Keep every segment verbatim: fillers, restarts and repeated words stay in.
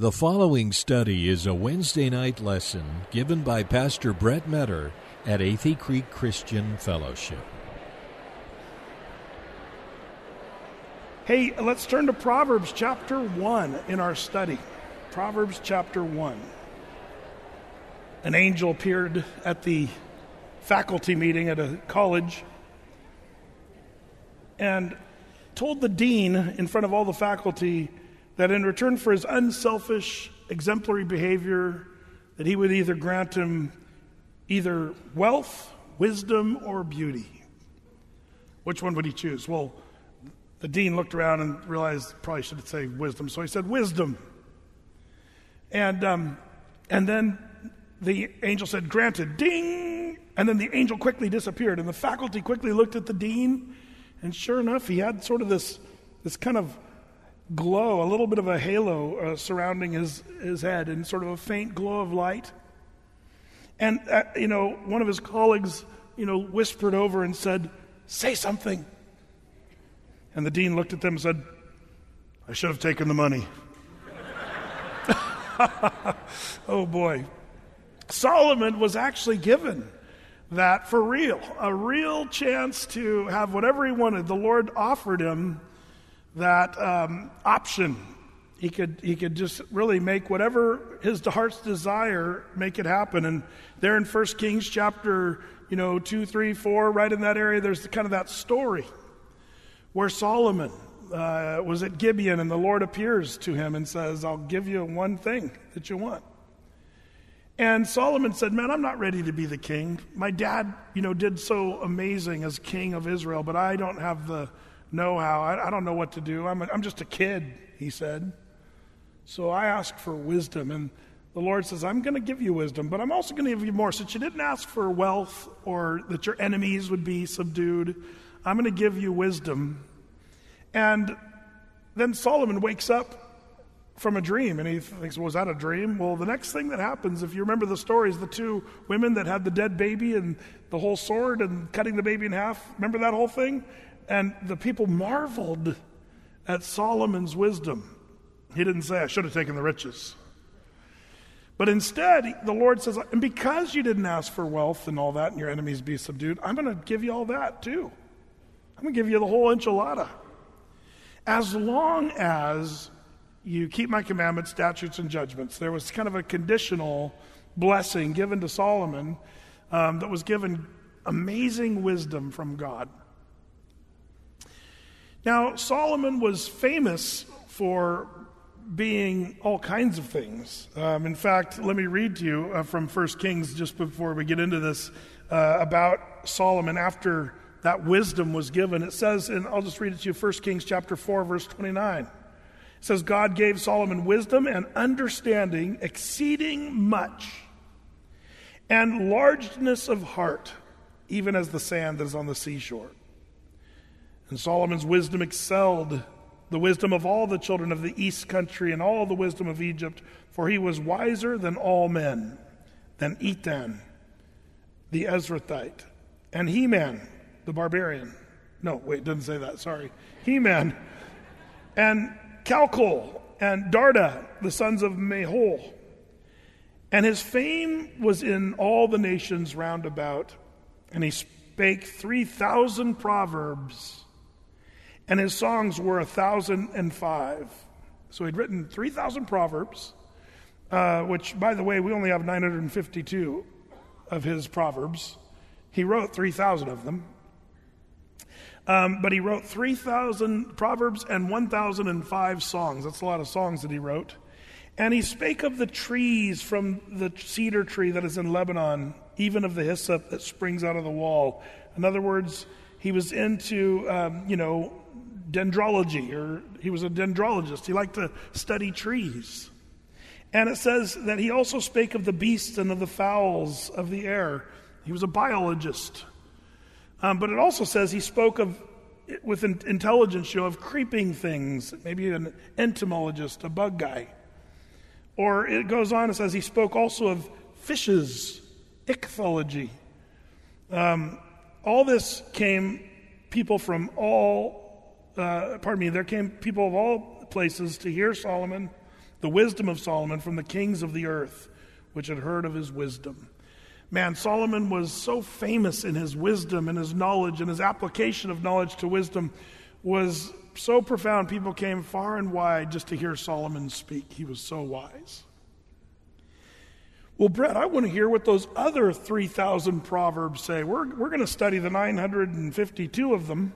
The following study is a Wednesday night lesson given by Pastor Brett Metter at Athey Creek Christian Fellowship. Hey, let's turn to Proverbs chapter one in our study. Proverbs chapter one. An angel appeared at the faculty meeting at a college and told the dean in front of all the faculty that in return for his unselfish, exemplary behavior, that he would either grant him either wealth, wisdom, or beauty. Which one would he choose? Well, the dean looked around and realized probably should say wisdom, so he said wisdom. And um, and then the angel said, granted, ding! And then the angel quickly disappeared, and the faculty quickly looked at the dean, and sure enough, he had sort of this this kind of glow, a little bit of a halo uh, surrounding his, his head, and sort of a faint glow of light. And, uh, you know, one of his colleagues, you know, whispered over and said, say something. And the dean looked at them and said, I should have taken the money. Oh, boy. Solomon was actually given that for real, a real chance to have whatever he wanted. The Lord offered him that um, option. He could he could just really make whatever his heart's desire, make it happen. And there in First Kings chapter, you know, two, three, four, right in that area, there's kind of that story where Solomon uh, was at Gibeon, and the Lord appears to him and says, I'll give you one thing that you want. And Solomon said, man, I'm not ready to be the king. My dad, you know, did so amazing as king of Israel, but I don't have the know-how. I, I don't know what to do. I'm, a, I'm just a kid, he said. So I asked for wisdom, and the Lord says, I'm going to give you wisdom, but I'm also going to give you more. Since you didn't ask for wealth or that your enemies would be subdued, I'm going to give you wisdom. And then Solomon wakes up from a dream, and he thinks, was that a dream? Well, the next thing that happens, if you remember the story, is the two women that had the dead baby and the whole sword and cutting the baby in half. Remember that whole thing? And the people marveled at Solomon's wisdom. He didn't say, I should have taken the riches. But instead, the Lord says, and because you didn't ask for wealth and all that, and your enemies be subdued, I'm going to give you all that too. I'm going to give you the whole enchilada. As long as you keep my commandments, statutes, and judgments. There was kind of a conditional blessing given to Solomon um, that was given amazing wisdom from God. Now, Solomon was famous for being all kinds of things. Um, in fact, let me read to you uh, from First Kings, just before we get into this, uh, about Solomon after that wisdom was given. It says, and I'll just read it to you, First Kings chapter four, verse twenty-nine. It says, God gave Solomon wisdom and understanding exceeding much, and largeness of heart, even as the sand that is on the seashore. And Solomon's wisdom excelled the wisdom of all the children of the east country and all the wisdom of Egypt, for he was wiser than all men, than Ethan, the Ezrathite, and Heman, the barbarian. No, wait, it doesn't say that, sorry. Heman, and Calcol, and Darda, the sons of Mahol. And his fame was in all the nations round about, and he spake three thousand proverbs, and his songs were a thousand and five. So he'd written three thousand proverbs, uh, which, by the way, we only have nine hundred fifty-two of his proverbs. He wrote three thousand of them. Um, but he wrote three thousand proverbs and one thousand five songs. That's a lot of songs that he wrote. And he spake of the trees, from the cedar tree that is in Lebanon, even of the hyssop that springs out of the wall. In other words, he was into, um, you know, dendrology, or he was a dendrologist. He liked to study trees. And it says that he also spake of the beasts and of the fowls of the air. He was a biologist. Um, but it also says he spoke of, with intelligence, you know, of creeping things, maybe an entomologist, a bug guy. Or it goes on, it says he spoke also of fishes, ichthyology. Um, all this came people from all, uh, pardon me, there came people of all places to hear Solomon the wisdom of Solomon from the kings of the earth, which had heard of his wisdom. Man, Solomon was so famous in his wisdom and his knowledge, and his application of knowledge to wisdom was so profound. People came far and wide just to hear Solomon speak. He was so wise. Well, Brett, I want to hear what those other three thousand proverbs say. We're, we're going to study the nine hundred fifty-two of them.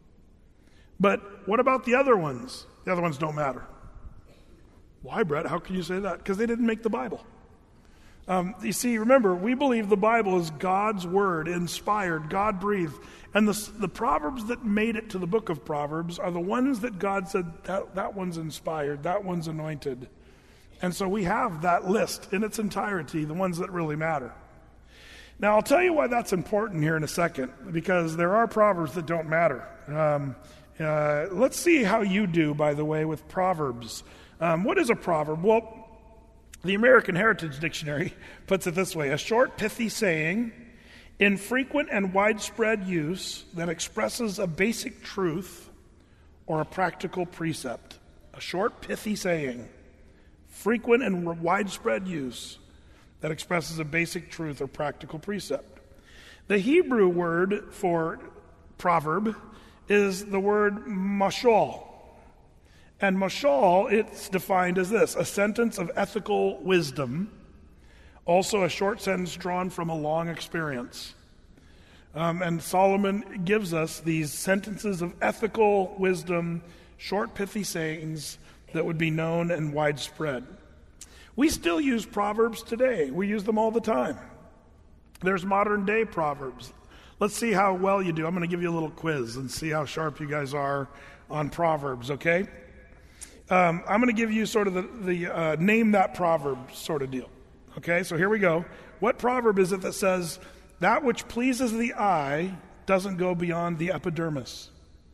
But what about the other ones? The other ones don't matter. Why, Brett? How can you say that? Because they didn't make the Bible. Um, you see, remember, we believe the Bible is God's word, inspired, God-breathed. And the, the Proverbs that made it to the book of Proverbs are the ones that God said, that, that one's inspired, that one's anointed. And so we have that list in its entirety, the ones that really matter. Now, I'll tell you why that's important here in a second, because there are Proverbs that don't matter. Um, uh, let's see how you do, by the way, with Proverbs. Um, what is a proverb? Well, the American Heritage Dictionary puts it this way: a short, pithy saying in frequent and widespread use that expresses a basic truth or a practical precept. A short, pithy saying, frequent and widespread use that expresses a basic truth or practical precept. The Hebrew word for proverb is the word mashal. And mashal, it's defined as this: a sentence of ethical wisdom, also a short sentence drawn from a long experience. Um, and Solomon gives us these sentences of ethical wisdom, short, pithy sayings that would be known and widespread. We still use Proverbs today. We use them all the time. There's modern day Proverbs. Let's see how well you do. I'm going to give you a little quiz and see how sharp you guys are on Proverbs, okay? Um, I'm going to give you sort of the, the uh, name that proverb sort of deal. Okay, so here we go. What proverb is it that says, that which pleases the eye doesn't go beyond the epidermis?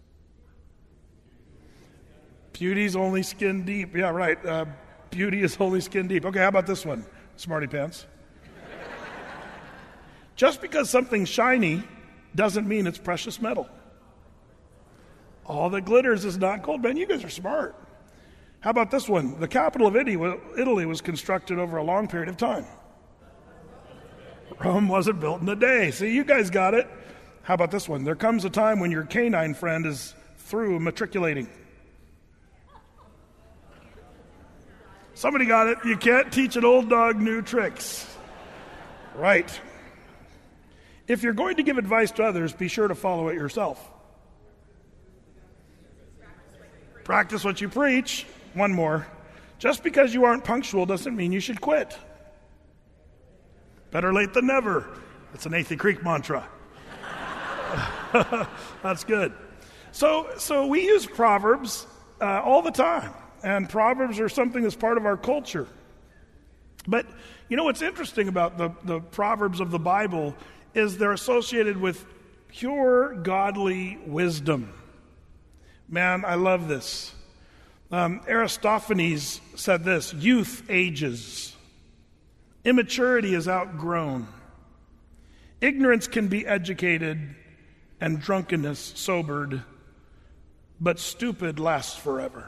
Beauty's only skin deep. Yeah, right. Uh, beauty is only skin deep. Okay, how about this one? Smarty pants. Just because something's shiny doesn't mean it's precious metal. All that glitters is not gold. Man, you guys are smart. How about this one? The capital of Italy was constructed over a long period of time. Rome wasn't built in a day. See, you guys got it. How about this one? There comes a time when your canine friend is through matriculating. Somebody got it. You can't teach an old dog new tricks. Right. If you're going to give advice to others, be sure to follow it yourself. Practice what you preach. One more. Just because you aren't punctual doesn't mean you should quit. Better late than never. It's an Athey Creek mantra. That's good. So, so we use Proverbs uh, all the time. And Proverbs are something that's part of our culture. But you know what's interesting about the, the Proverbs of the Bible is they're associated with pure godly wisdom. Man, I love this. Um, Aristophanes said this: youth ages, immaturity is outgrown, ignorance can be educated, and drunkenness sobered, but stupid lasts forever.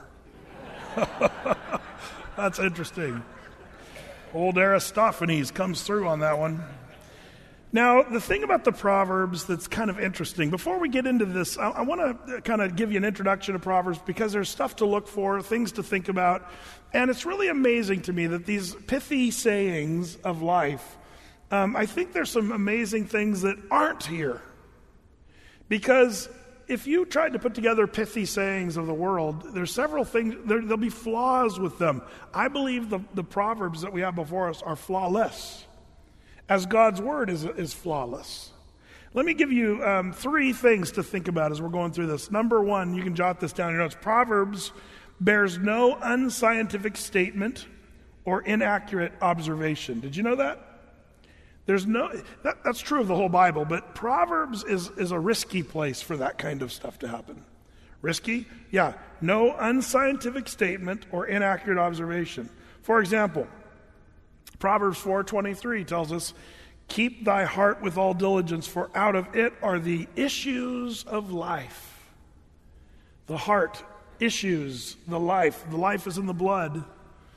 That's interesting. Old Aristophanes comes through on that one. Now, the thing about the Proverbs that's kind of interesting, before we get into this, I, I want to kind of give you an introduction to Proverbs because there's stuff to look for, things to think about, and it's really amazing to me that these pithy sayings of life, um, I think there's some amazing things that aren't here. Because if you tried to put together pithy sayings of the world, there's several things, there, there'll be flaws with them. I believe the, the Proverbs that we have before us are flawless, as God's word is, is flawless. Let me give you um, three things to think about as we're going through this. Number one, you can jot this down in your notes. Proverbs bears no unscientific statement or inaccurate observation. Did you know that? There's no, that, that's true of the whole Bible, but Proverbs is, is a risky place for that kind of stuff to happen. Risky? Yeah. No unscientific statement or inaccurate observation. For example, Proverbs four twenty-three tells us, keep thy heart with all diligence, for out of it are the issues of life. The heart, issues, the life. The life is in the blood.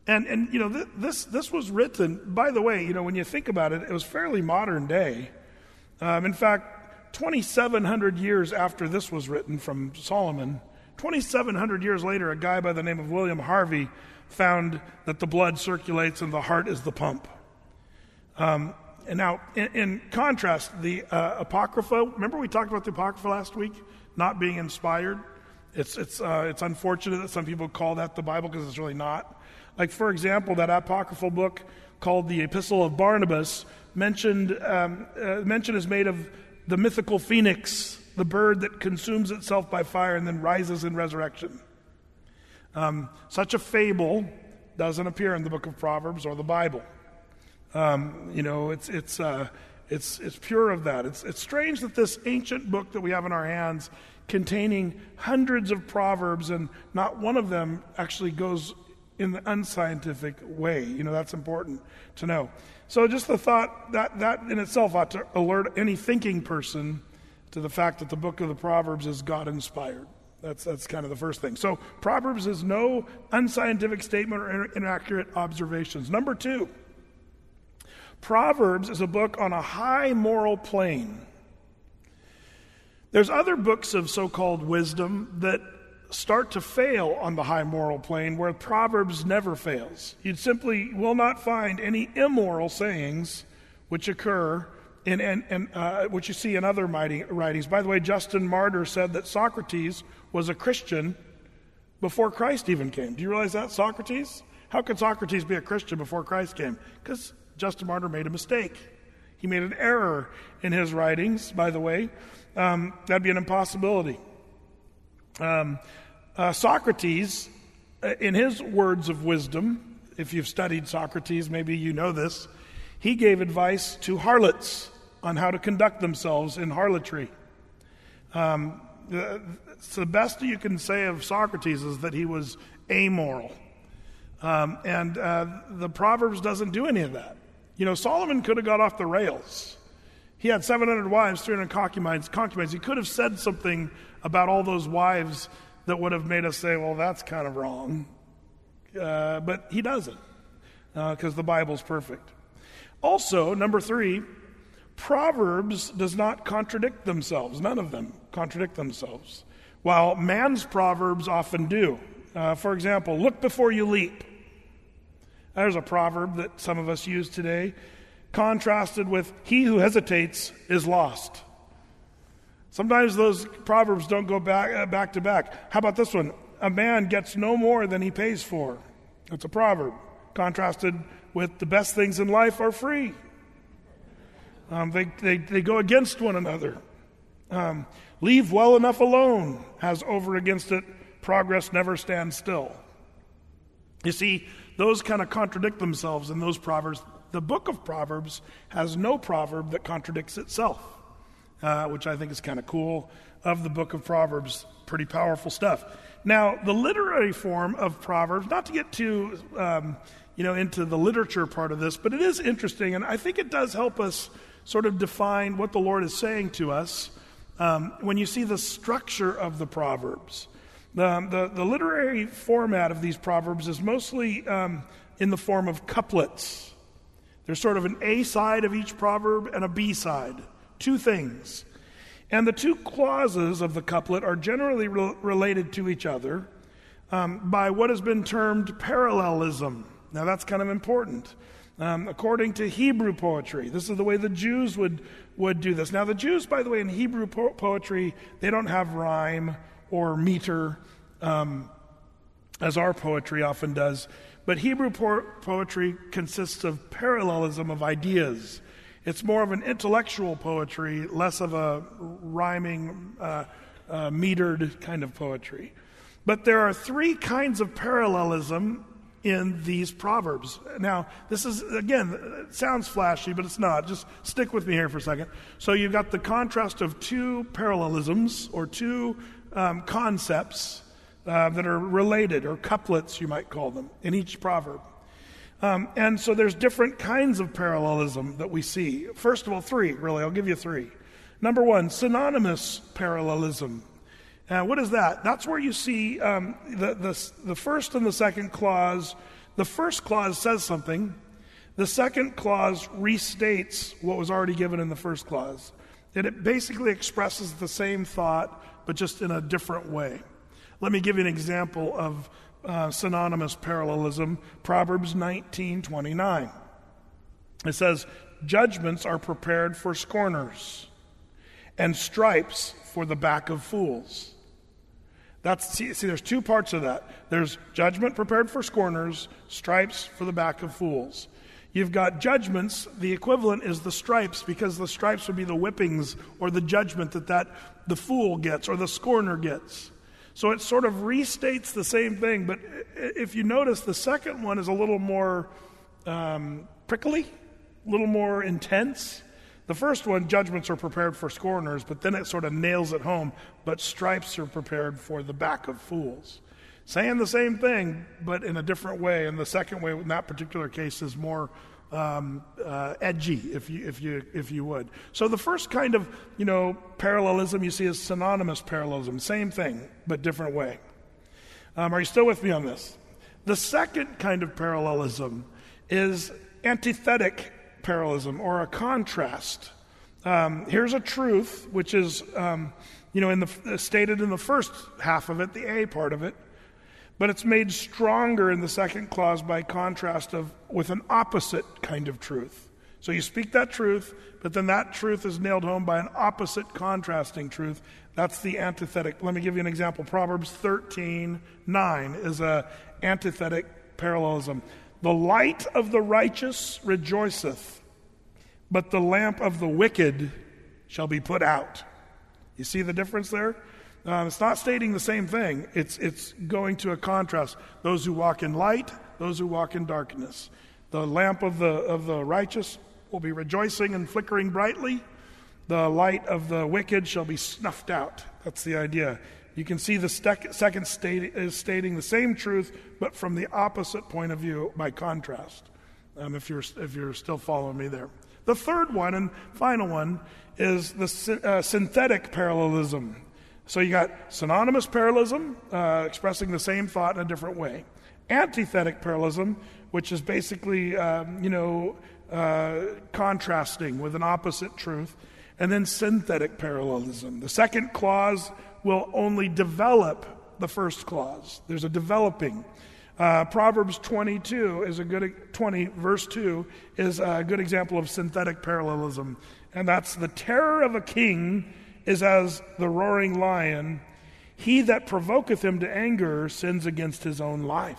And, and you know, th- this this was written, by the way, you know, when you think about it, it was fairly modern day. Um, in fact, twenty-seven hundred years after this was written from Solomon, twenty-seven hundred years later, a guy by the name of William Harvey found that the blood circulates and the heart is the pump. Um, and now, in, in contrast, the uh, Apocrypha, remember we talked about the Apocrypha last week, not being inspired? It's, it's, uh, it's unfortunate that some people call that the Bible because it's really not. Like, for example, that apocryphal book called the Epistle of Barnabas mentioned um, uh, mention is made of the mythical phoenix, the bird that consumes itself by fire and then rises in resurrection. Um, such a fable doesn't appear in the book of Proverbs or the Bible. Um, you know, it's it's uh, it's it's pure of that. It's it's strange that this ancient book that we have in our hands, containing hundreds of proverbs, and not one of them actually goes in the unscientific way. You know, that's important to know. So just the thought that that in itself ought to alert any thinking person to the fact that the book of the Proverbs is God-inspired. That's that's kind of the first thing. So Proverbs is no unscientific statement or inaccurate observations. Number two, Proverbs is a book on a high moral plane. There's other books of so-called wisdom that start to fail on the high moral plane, where Proverbs never fails. You simply will not find any immoral sayings which occur in, in, in uh, which you see in other writings. By the way, Justin Martyr said that Socrates was a Christian before Christ even came. Do you realize that, Socrates? How could Socrates be a Christian before Christ came? Because Justin Martyr made a mistake. He made an error in his writings, by the way. Um, that'd be an impossibility. Um, uh, Socrates, uh, in his words of wisdom, if you've studied Socrates, maybe you know this, he gave advice to harlots on how to conduct themselves in harlotry. Um, the, it's the best you can say of Socrates is that he was amoral. Um, and uh, the Proverbs doesn't do any of that. You know, Solomon could have got off the rails. He had seven hundred wives, three hundred concubines. concubines. He could have said something about all those wives that would have made us say, well, that's kind of wrong. Uh, but he doesn't, because uh, the Bible's perfect. Also, number three, Proverbs does not contradict themselves. None of them contradict themselves, while man's proverbs often do. Uh, for example, look before you leap. There's a proverb that some of us use today, contrasted with he who hesitates is lost. Sometimes those proverbs don't go back uh, back to back. How about this one? A man gets no more than he pays for. It's a proverb, contrasted with the best things in life are free. Um, they, they, they go against one another. Um, leave well enough alone has over against it, progress never stands still. You see, those kind of contradict themselves in those proverbs. The book of Proverbs has no proverb that contradicts itself, uh, which I think is kind of cool of the book of Proverbs. Pretty powerful stuff. Now, the literary form of Proverbs, not to get too um, you know, into the literature part of this, but it is interesting, and I think it does help us sort of define what the Lord is saying to us um, when you see the structure of the Proverbs. The, the, the literary format of these Proverbs is mostly um, in the form of couplets. There's sort of an A side of each proverb and a B side, two things. And the two clauses of the couplet are generally re- related to each other um, by what has been termed parallelism. Now that's kind of important. Um, according to Hebrew poetry, this is the way the Jews would, would do this. Now the Jews, by the way, in Hebrew po- poetry, they don't have rhyme or meter, um, as our poetry often does. But Hebrew po- poetry consists of parallelism of ideas. It's more of an intellectual poetry, less of a rhyming, uh, uh, metered kind of poetry. But there are three kinds of parallelism in these Proverbs. Now, this is, again, it sounds flashy, but it's not. Just stick with me here for a second. So you've got the contrast of two parallelisms, or two Um, concepts uh, that are related, or couplets you might call them, in each proverb. Um, and so there's different kinds of parallelism that we see. First of all, three, really. I'll give you three. Number one, synonymous parallelism. Uh, what is that? That's where you see um, the, the, the first and the second clause, the first clause says something. The second clause restates what was already given in the first clause. And it basically expresses the same thought, but just in a different way. Let me give you an example of uh, synonymous parallelism. Proverbs nineteen twenty-nine. It says, judgments are prepared for scorners, and stripes for the back of fools. That's see, see, there's two parts of that. There's judgment prepared for scorners, stripes for the back of fools. You've got judgments, the equivalent is the stripes, because the stripes would be the whippings or the judgment that, that the fool gets or the scorner gets. So it sort of restates the same thing, but if you notice, the second one is a little more um, prickly, a little more intense. The first one, judgments are prepared for scorners, but then it sort of nails it home, but stripes are prepared for the back of fools. Saying the same thing, but in a different way. And the second way, in that particular case, is more um, uh, edgy, if you if you if you would. So the first kind of you know parallelism you see is synonymous parallelism, same thing but different way. Um, are you still with me on this? The second kind of parallelism is antithetic parallelism, or a contrast. Um, here's a truth which is um, you know in the stated in the first half of it, the A part of it. But it's made stronger in the second clause by contrast of with an opposite kind of truth. So you speak that truth, but then that truth is nailed home by an opposite contrasting truth. That's the antithetic. Let me give you an example. Proverbs thirteen nine is a antithetic parallelism. The light of the righteous rejoiceth, but the lamp of the wicked shall be put out. You see the difference there? Um, it's not stating the same thing. It's it's going to a contrast. Those who walk in light, those who walk in darkness. The lamp of the of the righteous will be rejoicing and flickering brightly. The light of the wicked shall be snuffed out. That's the idea. You can see the stec- second state is stating the same truth, but from the opposite point of view by contrast. Um, if you're if you're still following me there. The third one and final one is the uh, synthetic parallelism. So you got synonymous parallelism, uh, expressing the same thought in a different way. Antithetic parallelism, which is basically, um, you know, uh, contrasting with an opposite truth. And then synthetic parallelism. The second clause will only develop the first clause. There's a developing. Uh, Proverbs twenty-two is a good, twenty verse two is a good example of synthetic parallelism. And that's the terror of a king is as the roaring lion. He that provoketh him to anger sins against his own life.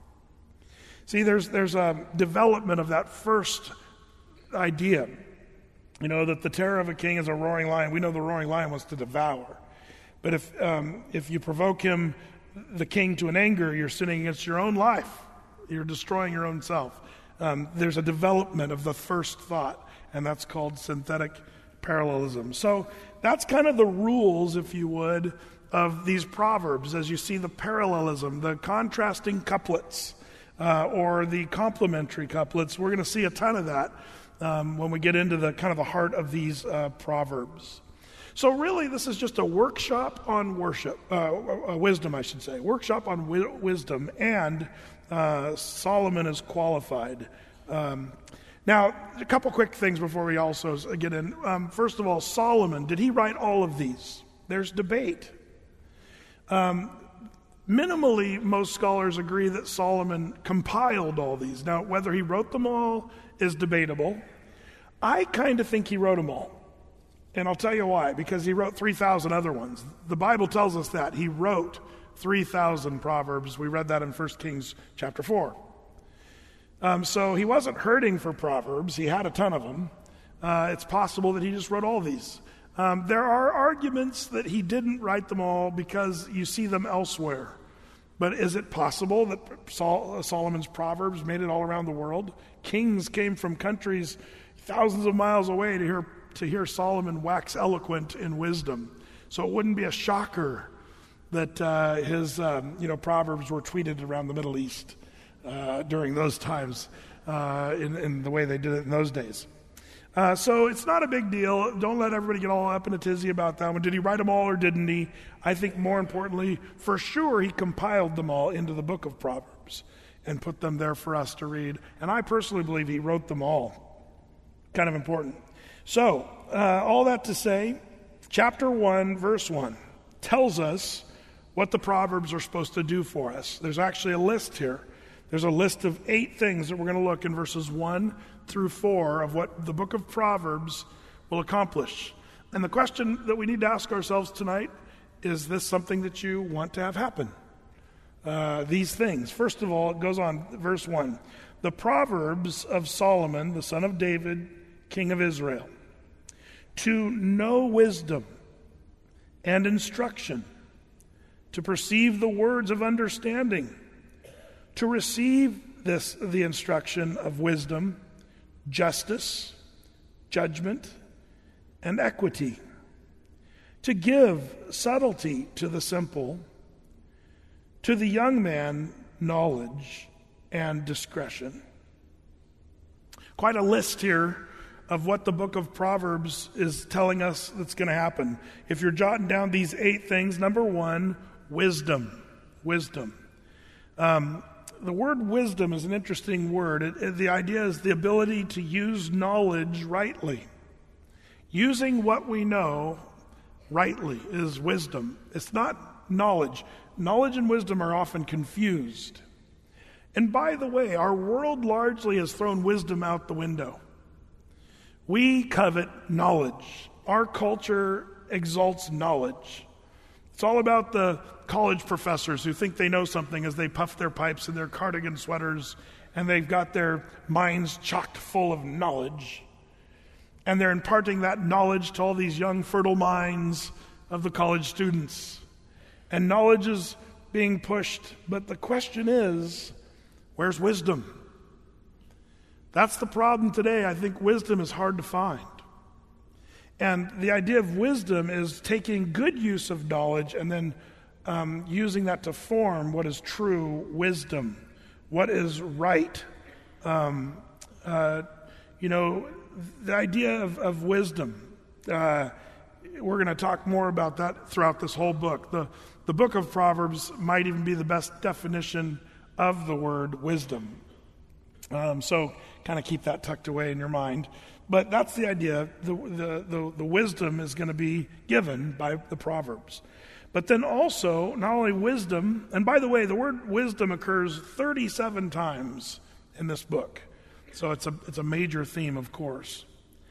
See, there's there's a development of that first idea. You know, that the terror of a king is a roaring lion. We know the roaring lion wants to devour. But if um, if you provoke him, the king, to an anger, you're sinning against your own life. You're destroying your own self. Um, there's a development of the first thought, and that's called synthetic parallelism. So that's kind of the rules, if you would, of these proverbs as you see the parallelism, the contrasting couplets, uh, or the complementary couplets. We're going to see a ton of that um, when we get into the kind of the heart of these uh, proverbs. So really, this is just a workshop on worship, uh, uh, wisdom, I should say. Workshop on wi- wisdom, and uh, Solomon is qualified. Um, now, a couple quick things before we also get in. Um, first of all, Solomon, did he write all of these? There's debate. Um, minimally, most scholars agree that Solomon compiled all these. Now, whether he wrote them all is debatable. I kind of think he wrote them all. And I'll tell you why, because he wrote three thousand other ones. The Bible tells us that. He wrote three thousand Proverbs. We read that in First Kings chapter four. Um, so he wasn't hurting for Proverbs. He had a ton of them. Uh, it's possible that he just wrote all these. Um, there are arguments that he didn't write them all because you see them elsewhere. But is it possible that Sol- Solomon's Proverbs made it all around the world? Kings came from countries thousands of miles away to hear to hear Solomon wax eloquent in wisdom. So it wouldn't be a shocker that uh, his um, you know Proverbs were tweeted around the Middle East uh, during those times uh, in, in the way they did it in those days. Uh, so it's not a big deal. Don't let everybody get all up in a tizzy about that one. Did he write them all or didn't he? I think more importantly, for sure he compiled them all into the book of Proverbs. and put them there for us to read. And I personally believe he wrote them all. Kind of important. So, uh, all that to say, chapter one, verse one, tells us what the Proverbs are supposed to do for us. There's actually a list here. There's a list of eight things that we're going to look in verses one through four of what the book of Proverbs will accomplish. And the question that we need to ask ourselves tonight, is this something that you want to have happen? Uh, these things. First of all, it goes on, verse one. The Proverbs of Solomon, the son of David, king of Israel, to know wisdom and instruction, to perceive the words of understanding, to receive this the instruction of wisdom, justice, judgment, and equity, to give subtlety to the simple, to the young man knowledge and discretion. Quite a list here of what the book of Proverbs is telling us that's going to happen. If you're jotting down these eight things, number one, wisdom. Wisdom. Um, the word wisdom is an interesting word. It, it, the idea is the ability to use knowledge rightly. Using what we know rightly is wisdom. It's not knowledge. Knowledge and wisdom are often confused. And by the way, our world largely has thrown wisdom out the window. We covet knowledge. Our culture exalts knowledge. It's all about the college professors who think they know something as they puff their pipes in their cardigan sweaters and they've got their minds chocked full of knowledge. And they're imparting that knowledge to all these young, fertile minds of the college students. And knowledge is being pushed. But the question is, where's wisdom? That's the problem today. I think wisdom is hard to find. And the idea of wisdom is taking good use of knowledge and then um, using that to form what is true wisdom, what is right. Um, uh, you know, the idea of, of wisdom, uh, we're going to talk more about that throughout this whole book. The, the book of Proverbs might even be the best definition of the word wisdom. Um, so kind of keep that tucked away in your mind. But that's the idea. The, the, the, the wisdom is going to be given by the Proverbs. But then also, not only wisdom, and by the way, the word wisdom occurs thirty-seven times in this book. So it's a, it's a major theme, of course.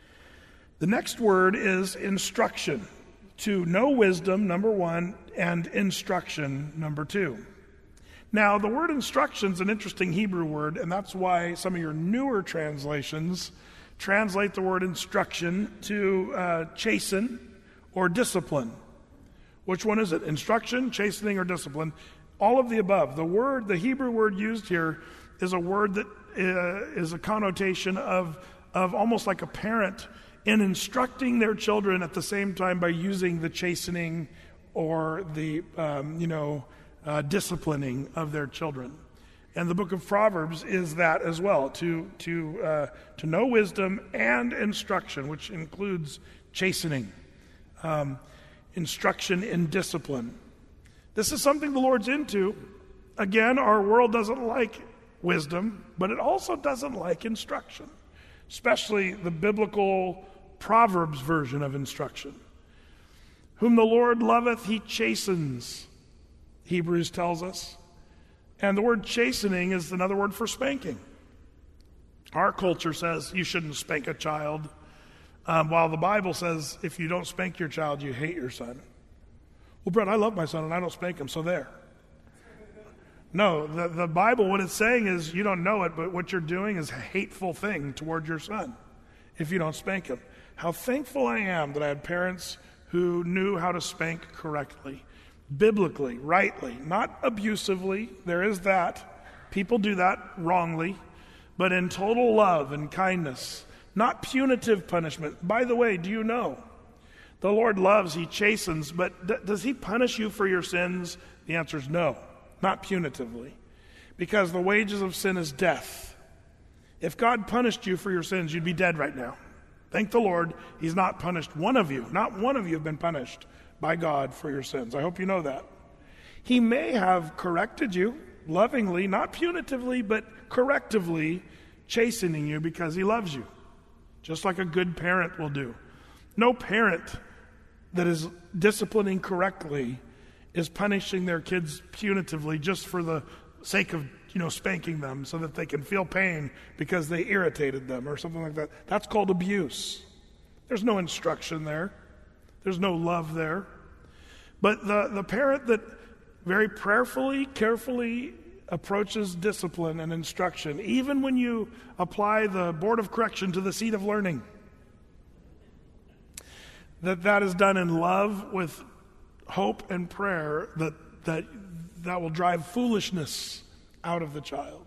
The next word is instruction. To know wisdom, number one, and instruction, number two. Now, the word instruction is an interesting Hebrew word, and that's why some of your newer translations translate the word instruction to uh, chasten or discipline. Which one is it? Instruction, chastening, or discipline? All of the above. The word, the Hebrew word used here is a word that uh, is a connotation of, of almost like a parent in instructing their children at the same time by using the chastening or the, um, you know, uh, disciplining of their children. And the book of Proverbs is that as well, to to uh, to know wisdom and instruction, which includes chastening, um, instruction in discipline. This is something the Lord's into. Again, our world doesn't like wisdom, but it also doesn't like instruction, especially the biblical Proverbs version of instruction. Whom the Lord loveth, he chastens, Hebrews tells us. And the word chastening is another word for spanking. Our culture says you shouldn't spank a child, um, while the Bible says if you don't spank your child, you hate your son. Well, Brett, I love my son and I don't spank him, so there. No, the, the Bible, what it's saying is you don't know it, but what you're doing is a hateful thing toward your son if you don't spank him. How thankful I am that I had parents who knew how to spank correctly. Biblically, rightly, not abusively. There is that. People do that wrongly, but in total love and kindness, not punitive punishment. By the way, do you know? The Lord loves, he chastens, but d- does he punish you for your sins? The answer is no, not punitively, because the wages of sin is death. If God punished you for your sins, you'd be dead right now. Thank the Lord, he's not punished one of you. Not one of you have been punished by God for your sins. I hope you know that. He may have corrected you. lovingly, not punitively, but correctively chastening you because he loves you, just like a good parent will do. No parent that is disciplining correctly is punishing their kids punitively just for the sake of, you know, spanking them so that they can feel pain because they irritated them or something like that. That's called abuse. There's no instruction there. There's no love there. But the, the parent that very prayerfully, carefully approaches discipline and instruction, even when you apply the board of correction to the seat of learning, that that is done in love with hope and prayer, that that that will drive foolishness out of the child.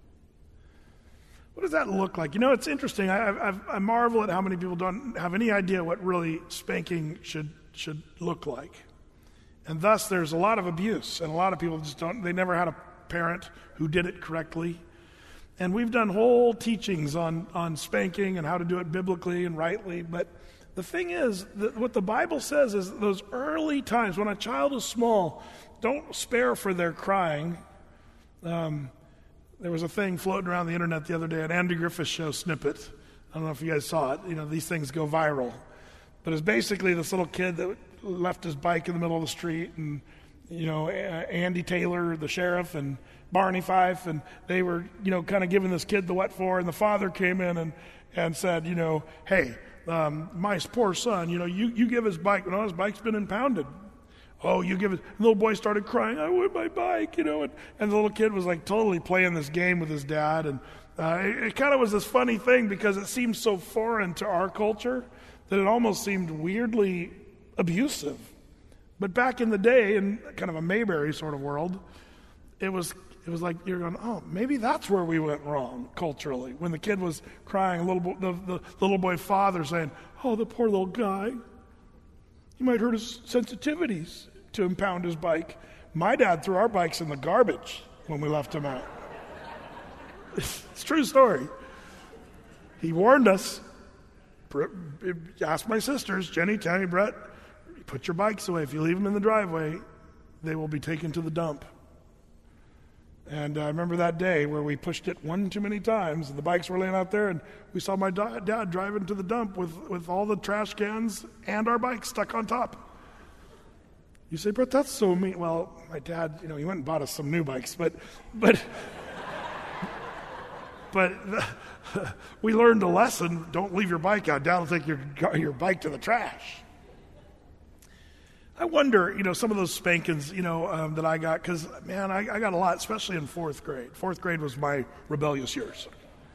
What does that look like? You know, it's interesting. I, I, I marvel at how many people don't have any idea what really spanking should should look like. And thus, there's a lot of abuse, and a lot of people just don't, they never had a parent who did it correctly. And we've done whole teachings on, on spanking and how to do it biblically and rightly, but the thing is, that what the Bible says is those early times, when a child is small, don't spare for their crying. Um, there was a thing floating around the internet the other day, an Andy Griffith Show snippet. I don't know if you guys saw it. You know, these things go viral. But it's basically this little kid that left his bike in the middle of the street, and, you know, Andy Taylor, the sheriff, and Barney Fife, and they were, you know, kind of giving this kid the what for, and the father came in and, and said, you know, hey, Um, my poor son, you know, you, you give his bike, no, his bike's been impounded. Oh, you give it, the little boy started crying, I want my bike, you know, and, and the little kid was like totally playing this game with his dad. And uh, it, it kind of was this funny thing because it seemed so foreign to our culture that it almost seemed weirdly abusive. But back in the day, in kind of a Mayberry sort of world, it was It was like you're going, oh, maybe that's where we went wrong culturally. When the kid was crying, a little bo- the, the little boy father saying, oh, the poor little guy. He might hurt his sensitivities to impound his bike. My dad threw our bikes in the garbage when we left him out. It's a true story. He warned us. Ask my sisters, Jenny, Tammy, Brett, put your bikes away. If you leave them in the driveway, they will be taken to the dump. And I remember that day where we pushed it one too many times, and the bikes were laying out there, and we saw my da- dad driving to the dump with, with all the trash cans and our bikes stuck on top. You say, Brett, that's so mean. Well, my dad, you know, he went and bought us some new bikes, but but but we learned a lesson. Don't leave your bike out. Dad will take your your bike to the trash. I wonder, you know, some of those spankings, you know, um, that I got, because, man, I, I got a lot, especially in fourth grade. Fourth grade was my rebellious years.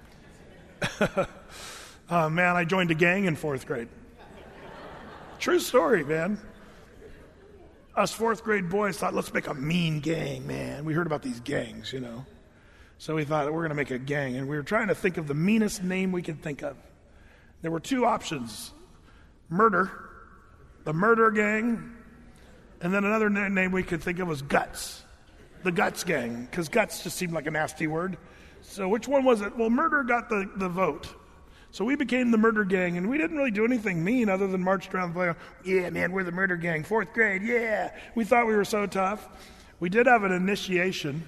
uh, man, I joined a gang in fourth grade. True story, man. Us fourth grade boys thought, let's make a mean gang, man. We heard about these gangs, you know. So we thought, we're going to make a gang, and we were trying to think of the meanest name we could think of. There were two options. Murder, the murder gang, and then another name we could think of was Guts, the Guts Gang, because guts just seemed like a nasty word. So which one was it? Well, murder got the, the vote. So we became the Murder Gang, and we didn't really do anything mean other than march around the playground. Yeah, man, we're the Murder Gang, fourth grade, yeah. We thought we were so tough. We did have an initiation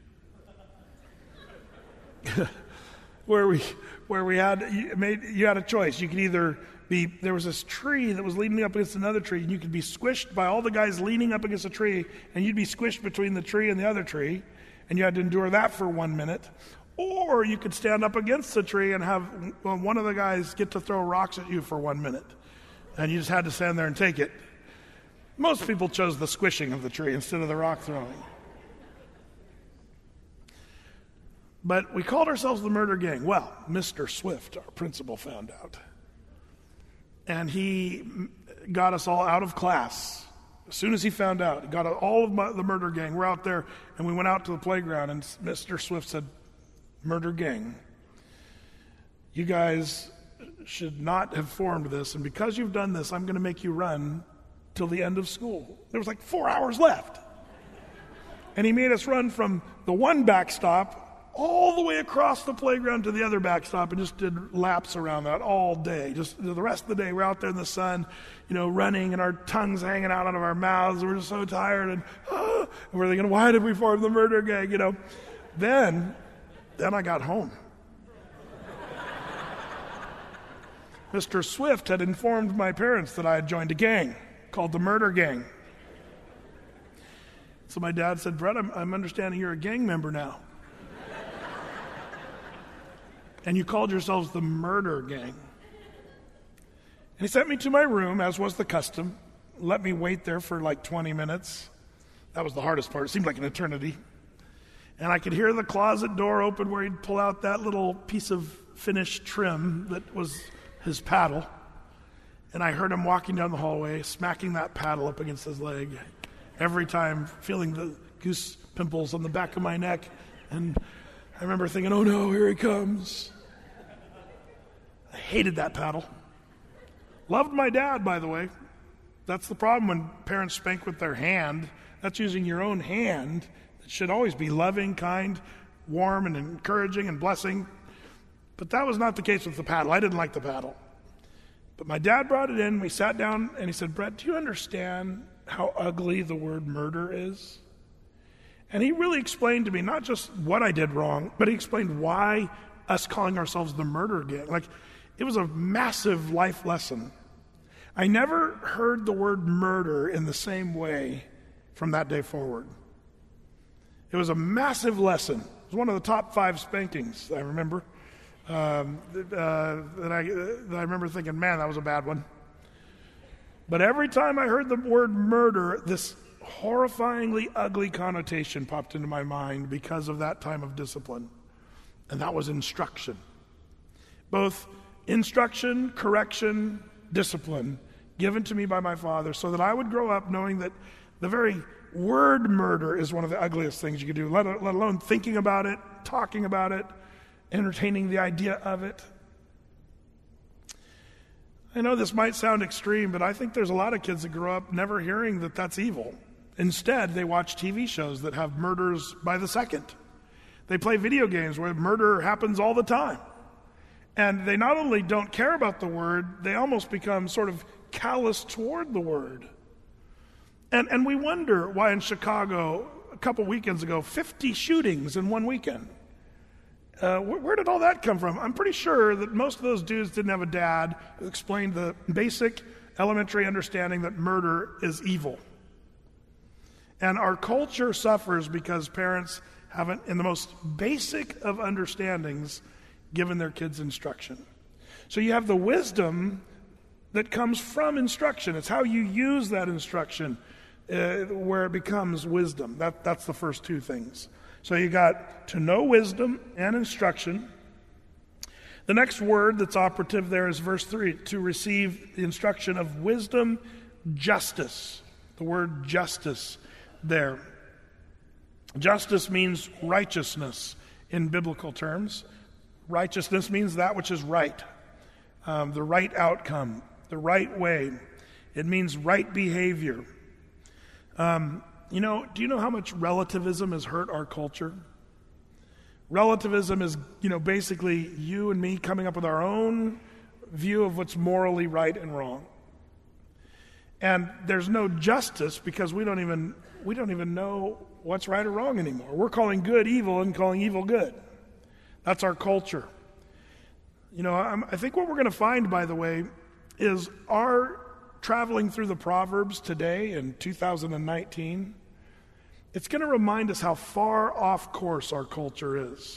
where we where we had you made you had a choice. You could either be, there was this tree that was leaning up against another tree, and you could be squished by all the guys leaning up against a tree, and you'd be squished between the tree and the other tree, and you had to endure that for one minute. Or you could stand up against the tree and have well, one of the guys get to throw rocks at you for one minute, and you just had to stand there and take it. Most people chose the squishing of the tree instead of the rock throwing. But we called ourselves the Murder Gang. Well, Mister Swift, our principal, found out. And he got us all out of class. As soon as he found out, he got all of my, the Murder Gang. We're out there, and we went out to the playground, and Mister Swift said, Murder Gang, you guys should not have formed this, and because you've done this, I'm going to make you run till the end of school. There was like four hours left. And he made us run from the one backstop all the way across the playground to the other backstop, and just did laps around that all day. Just the rest of the day, we're out there in the sun, you know, running, and our tongues hanging out out of our mouths. We're just so tired, and oh, And we're thinking, why did we form the murder gang, you know? Then, then I got home. Mister Swift had informed my parents that I had joined a gang called the Murder Gang. So my dad said, Brett, I'm, I'm understanding you're a gang member now. And you called yourselves the Murder Gang. And he sent me to my room, as was the custom. Let me wait there for like twenty minutes. That was the hardest part. It seemed like an eternity. And I could hear the closet door open where he'd pull out that little piece of finished trim that was his paddle. And I heard him walking down the hallway, smacking that paddle up against his leg. Every time, feeling the goose pimples on the back of my neck. And I remember thinking, oh no, here he comes. I hated that paddle. Loved my dad, by the way. That's the problem when parents spank with their hand. That's using your own hand. It should always be loving, kind, warm, and encouraging and blessing. But that was not the case with the paddle. I didn't like the paddle. But my dad brought it in. We sat down, and he said, Brett, do you understand how ugly the word murder is? And he really explained to me not just what I did wrong, but he explained why us calling ourselves the Murder Gang. Like, it was a massive life lesson. I never heard the word murder in the same way from that day forward. It was a massive lesson. It was one of the top five spankings, I remember. Um, uh, that, I, that I remember thinking, man, that was a bad one. But every time I heard the word murder, this horrifyingly ugly connotation popped into my mind because of that time of discipline. And that was instruction. Both instruction, correction, discipline given to me by my father so that I would grow up knowing that the very word murder is one of the ugliest things you could do, let, let alone thinking about it, talking about it, entertaining the idea of it. I know this might sound extreme, but I think there's a lot of kids that grow up never hearing that that's evil. Instead, they watch T V shows that have murders by the second. They play video games where murder happens all the time. And they not only don't care about the word, they almost become sort of callous toward the word. And and we wonder why in Chicago, a couple weekends ago, fifty shootings in one weekend. Uh, wh- where did all that come from? I'm pretty sure that most of those dudes didn't have a dad who explained the basic elementary understanding that murder is evil. And our culture suffers because parents haven't, in the most basic of understandings, given their kids instruction. So you have the wisdom that comes from instruction. It's how you use that instruction uh, where it becomes wisdom. That, that's the first two things. So you got to know wisdom and instruction. The next word that's operative there is verse three, to receive the instruction of wisdom, justice. The word justice there. Justice means righteousness in biblical terms. Righteousness means that which is right, um, the right outcome, the right way. It means right behavior. Um, you know, do you know how much relativism has hurt our culture? Relativism is, you know, basically you and me coming up with our own view of what's morally right and wrong. And there's no justice because we don't even we don't even know what's right or wrong anymore. We're calling good evil and calling evil good. That's our culture. You know, I'm, I think what we're going to find, by the way, is our traveling through the Proverbs today in two thousand nineteen, it's going to remind us how far off course our culture is.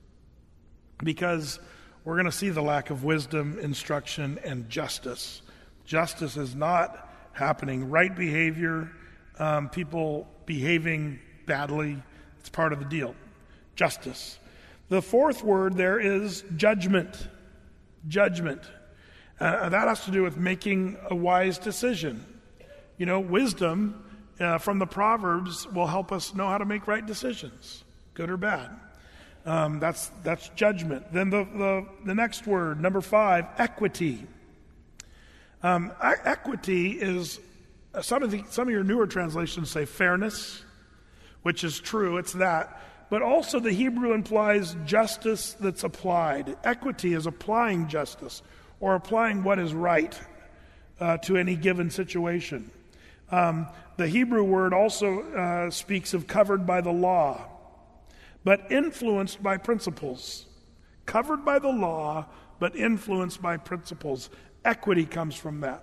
Because we're going to see the lack of wisdom, instruction, and justice. Justice is not happening. Right behavior, um, people behaving badly, it's part of the deal. Justice. The fourth word there is judgment. Judgment. Uh, that has to do with making a wise decision. You know, wisdom uh, from the Proverbs will help us know how to make right decisions, good or bad. Um, that's that's judgment. Then the, the, the next word, number five, equity. Um, e- equity is, uh, some of the, some of your newer translations say fairness, which is true, it's that. But also the Hebrew implies justice that's applied. Equity is applying justice or applying what is right uh, to any given situation. Um, the Hebrew word also uh, speaks of covered by the law, but influenced by principles. Covered by the law, but influenced by principles. Equity comes from that.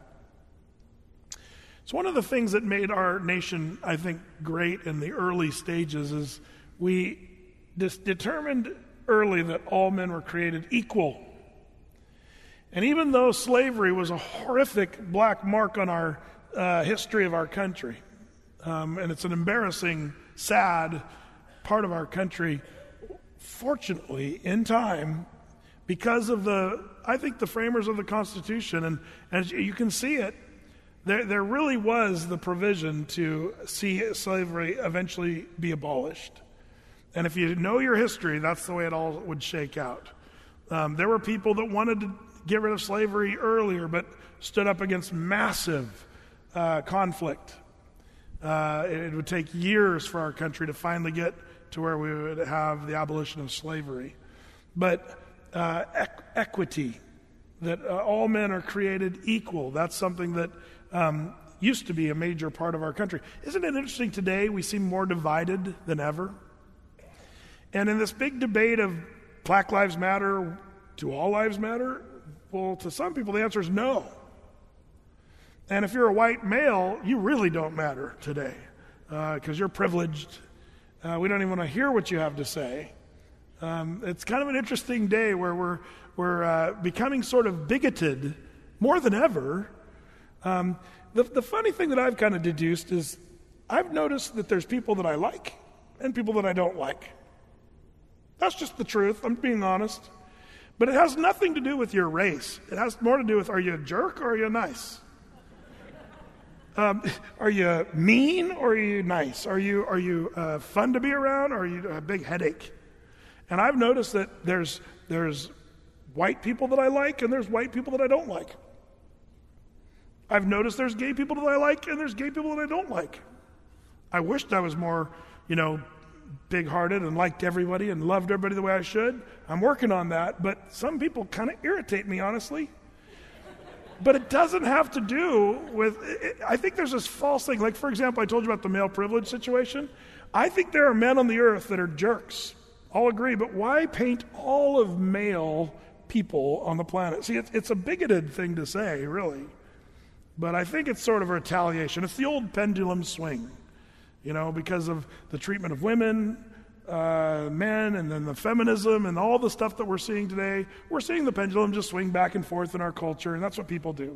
So one of the things that made our nation, I think, great in the early stages is we dis- determined early that all men were created equal. And even though slavery was a horrific black mark on our uh, history of our country, um, and it's an embarrassing, sad part of our country, fortunately, in time, because of the, I think, the framers of the Constitution, and, and you can see it, there, there really was the provision to see slavery eventually be abolished. And if you know your history, that's the way it all would shake out. Um, there were people that wanted to get rid of slavery earlier, but stood up against massive uh, conflict. Uh, it, it would take years for our country to finally get to where we would have the abolition of slavery. But uh, equ- equity, that uh, all men are created equal, that's something that um, used to be a major part of our country. Isn't it interesting today we seem more divided than ever? And in this big debate of Black Lives Matter to all lives matter, well, to some people the answer is no. And if you're a white male, you really don't matter today because uh, you're privileged. Uh, we don't even want to hear what you have to say. Um, it's kind of an interesting day where we're we're uh, becoming sort of bigoted more than ever. Um, the, the funny thing that I've kind of deduced is I've noticed that there's people that I like and people that I don't like. That's just the truth. I'm being honest. But it has nothing to do with your race. It has more to do with, are you a jerk or are you nice? Um, are you mean or are you nice? Are you are you uh, fun to be around or are you a big headache? And I've noticed that there's there's white people that I like and there's white people that I don't like. I've noticed there's gay people that I like and there's gay people that I don't like. I wished I was more, you know, big-hearted and liked everybody and loved everybody the way I should. I'm working on that, but some people kind of irritate me, honestly. But it doesn't have to do with, it, I think there's this false thing. Like, for example, I told you about the male privilege situation. I think there are men on the earth that are jerks. I'll agree, but why paint all of male people on the planet? See, it's, it's a bigoted thing to say, really. But I think it's sort of a retaliation. It's the old pendulum swing, you know, because of the treatment of women, uh, men, and then the feminism and all the stuff that we're seeing today. We're seeing the pendulum just swing back and forth in our culture, and that's what people do.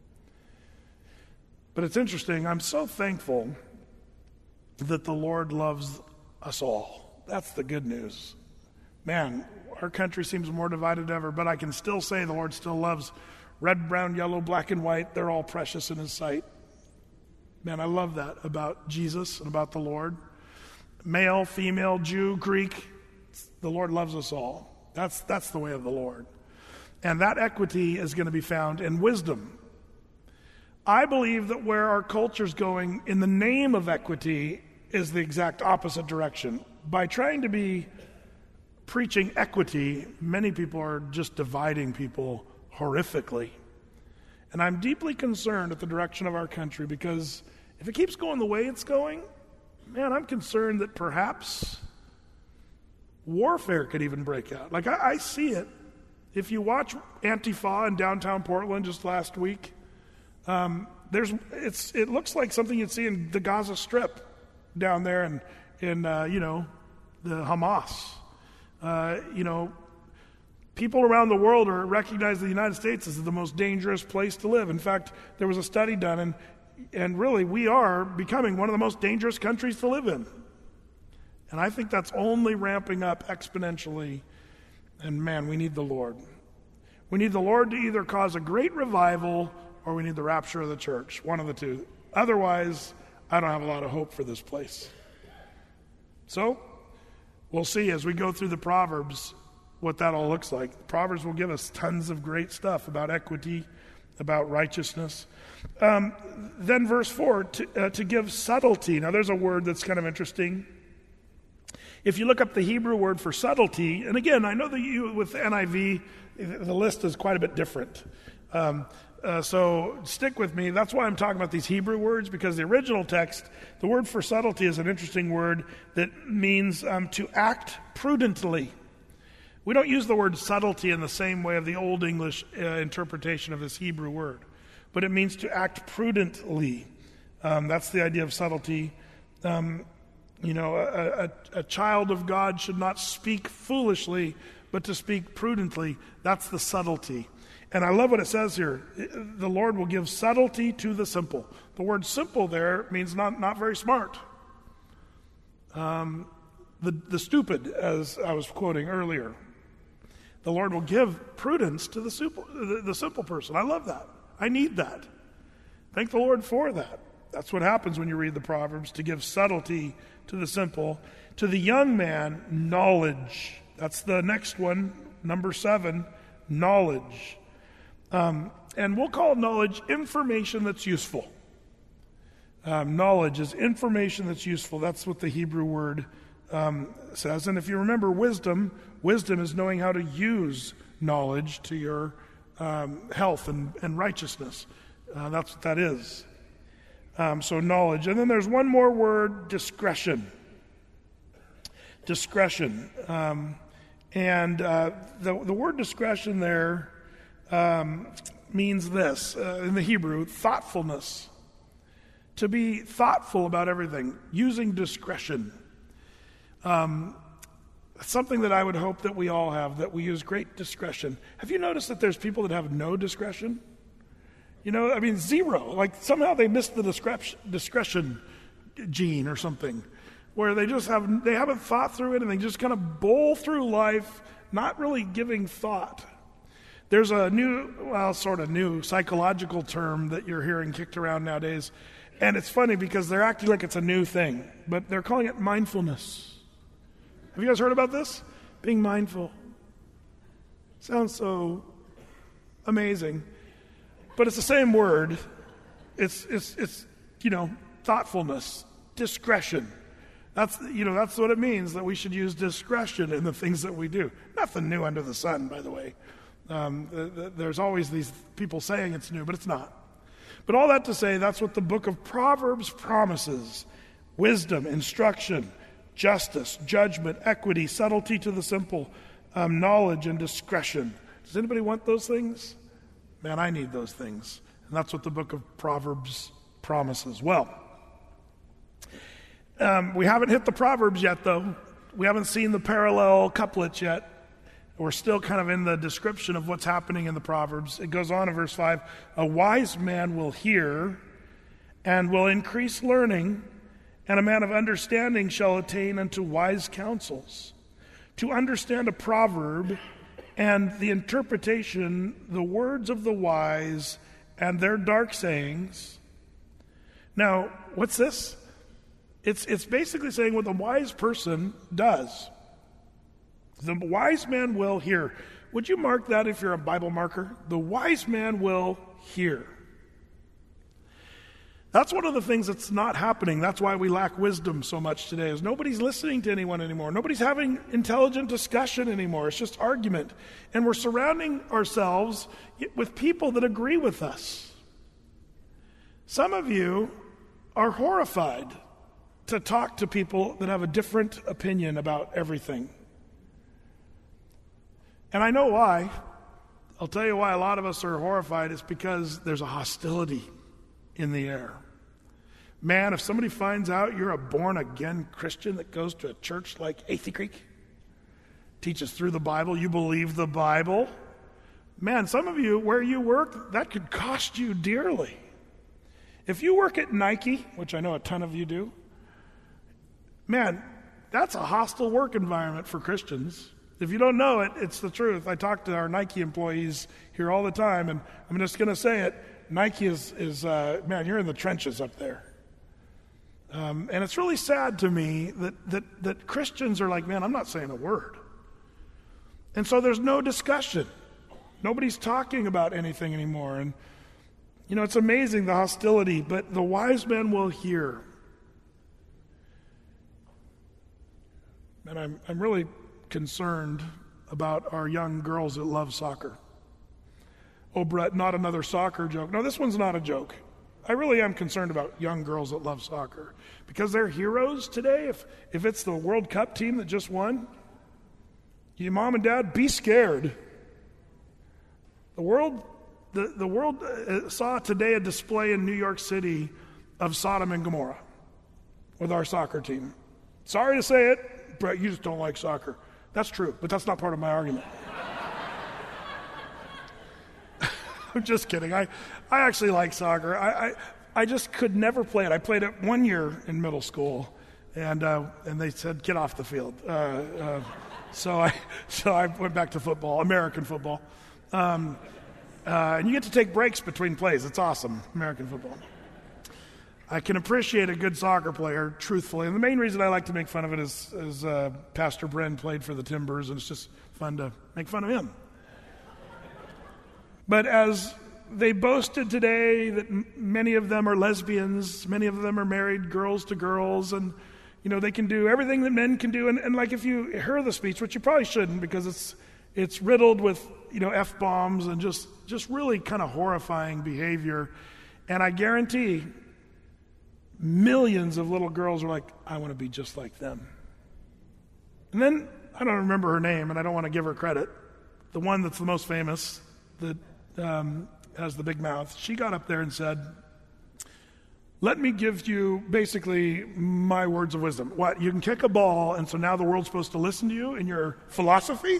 But it's interesting. I'm so thankful that the Lord loves us all. That's the good news. Man, our country seems more divided than ever, but I can still say the Lord still loves red, brown, yellow, black, and white. They're all precious in His sight. Man, I love that about Jesus and about the Lord. Male, female, Jew, Greek, the Lord loves us all. That's that's the way of the Lord. And that equity is going to be found in wisdom. I believe that where our culture's going in the name of equity is the exact opposite direction. By trying to be preaching equity, many people are just dividing people horrifically. And I'm deeply concerned at the direction of our country because if it keeps going the way it's going, man, I'm concerned that perhaps warfare could even break out. Like, I, I see it. If you watch Antifa in downtown Portland just last week, um, there's it's it looks like something you'd see in the Gaza Strip down there in, in uh, you know, the Hamas. Uh, you know, people around the world are recognizing the United States as the most dangerous place to live. In fact, there was a study done, and and really we are becoming one of the most dangerous countries to live in. And I think that's only ramping up exponentially. And man, we need the Lord. We need the Lord to either cause a great revival or we need the rapture of the church, one of the two. Otherwise, I don't have a lot of hope for this place. So, we'll see as we go through the Proverbs what that all looks like. The Proverbs will give us tons of great stuff about equity, about righteousness. Um, then verse four, to, uh, to give subtlety. Now there's a word that's kind of interesting. If you look up the Hebrew word for subtlety, and again, I know that you with the N I V, the list is quite a bit different. Um, uh, so stick with me. That's why I'm talking about these Hebrew words, because the original text, the word for subtlety is an interesting word that means um, to act prudently. We don't use the word subtlety in the same way of the Old English uh, interpretation of this Hebrew word, but it means to act prudently. Um, that's the idea of subtlety. Um, you know, a, a, a child of God should not speak foolishly, but to speak prudently. That's the subtlety. And I love what it says here. The Lord will give subtlety to the simple. The word simple there means not, not very smart. Um, the, the stupid, as I was quoting earlier. The Lord will give prudence to the simple, the, the simple person. I love that. I need that. Thank the Lord for that. That's what happens when you read the Proverbs, to give subtlety to the simple. To the young man, knowledge. That's the next one, number seven, knowledge. Um, and we'll call knowledge information that's useful. Um, knowledge is information that's useful. That's what the Hebrew word um, says. And if you remember wisdom, wisdom is knowing how to use knowledge to your um, health and, and righteousness. Uh, that's what that is. Um, so knowledge. And then there's one more word, discretion. Discretion. Um, and uh, the, the word discretion there um, means this, uh, in the Hebrew, thoughtfulness. To be thoughtful about everything, using discretion. Um, something that I would hope that we all have, that we use great discretion. Have you noticed that there's people that have no discretion? You know, I mean, zero. Like somehow they missed the discretion, discretion gene or something, where they just have, they haven't thought through it and they just kind of bowl through life, not really giving thought. There's a new, well, sort of new psychological term that you're hearing kicked around nowadays. And it's funny because they're acting like it's a new thing, but they're calling it mindfulness. Have you guys heard about this? Being mindful. Sounds so amazing. But it's the same word. It's, it's, it's, you know, thoughtfulness, discretion. That's, you know, that's what it means, that we should use discretion in the things that we do. Nothing new under the sun, by the way. Um, the, the, there's always these people saying it's new, but it's not. But all that to say, that's what the book of Proverbs promises. Wisdom, instruction, justice, judgment, equity, subtlety to the simple, um, knowledge and discretion. Does anybody want those things? Man, I need those things. And that's what the book of Proverbs promises. Well, um, we haven't hit the Proverbs yet, though. We haven't seen the parallel couplets yet. We're still kind of in the description of what's happening in the Proverbs. It goes on in verse five, a wise man will hear and will increase learning, and a man of understanding shall attain unto wise counsels. To understand a proverb and the interpretation, the words of the wise and their dark sayings. Now, what's this? It's, it's basically saying what the wise person does. The wise man will hear. Would you mark that if you're a Bible marker? The wise man will hear. That's one of the things that's not happening. That's why we lack wisdom so much today, is nobody's listening to anyone anymore. Nobody's having intelligent discussion anymore. It's just argument. And we're surrounding ourselves with people that agree with us. Some of you are horrified to talk to people that have a different opinion about everything. And I know why. I'll tell you why a lot of us are horrified. It's because there's a hostility in the air. Man, if somebody finds out you're a born-again Christian that goes to a church like Athey Creek, teaches through the Bible, you believe the Bible, man, some of you, where you work, that could cost you dearly. If you work at Nike, which I know a ton of you do, man, that's a hostile work environment for Christians. If you don't know it, it's the truth. I talk to our Nike employees here all the time, and I'm just going to say it. Nike is, is uh, man, you're in the trenches up there. Um, and it's really sad to me that, that, that Christians are like, man, I'm not saying a word. And so there's no discussion. Nobody's talking about anything anymore. And, you know, it's amazing, the hostility, but the wise man will hear. And I'm, I'm really concerned about our young girls that love soccer. Oh, Brett, not another soccer joke. No, this one's not a joke. I really am concerned about young girls that love soccer because they're heroes today. If if it's the World Cup team that just won, you mom and dad, be scared. The world, the, the world saw today a display in New York City of Sodom and Gomorrah with our soccer team. Sorry to say it, Brett, you just don't like soccer. That's true, but that's not part of my argument. I'm just kidding. I, I actually like soccer. I, I, I just could never play it. I played it one year in middle school, and uh, and they said get off the field. Uh, uh, so I so I went back to football, American football, um, uh, and you get to take breaks between plays. It's awesome, American football. I can appreciate a good soccer player, truthfully, and the main reason I like to make fun of it is, is uh, Pastor Bren played for the Timbers, and it's just fun to make fun of him. But as they boasted today that m- many of them are lesbians, many of them are married girls to girls, and you know they can do everything that men can do. And, and like if you hear the speech, which you probably shouldn't, because it's it's riddled with you know F-bombs and just just really kind of horrifying behavior. And I guarantee millions of little girls are like, I want to be just like them. And then I don't remember her name, and I don't want to give her credit. The one that's the most famous, that Um, has the big mouth, she got up there and said, let me give you basically my words of wisdom. What, you can kick a ball, and so now the world's supposed to listen to you in your philosophy?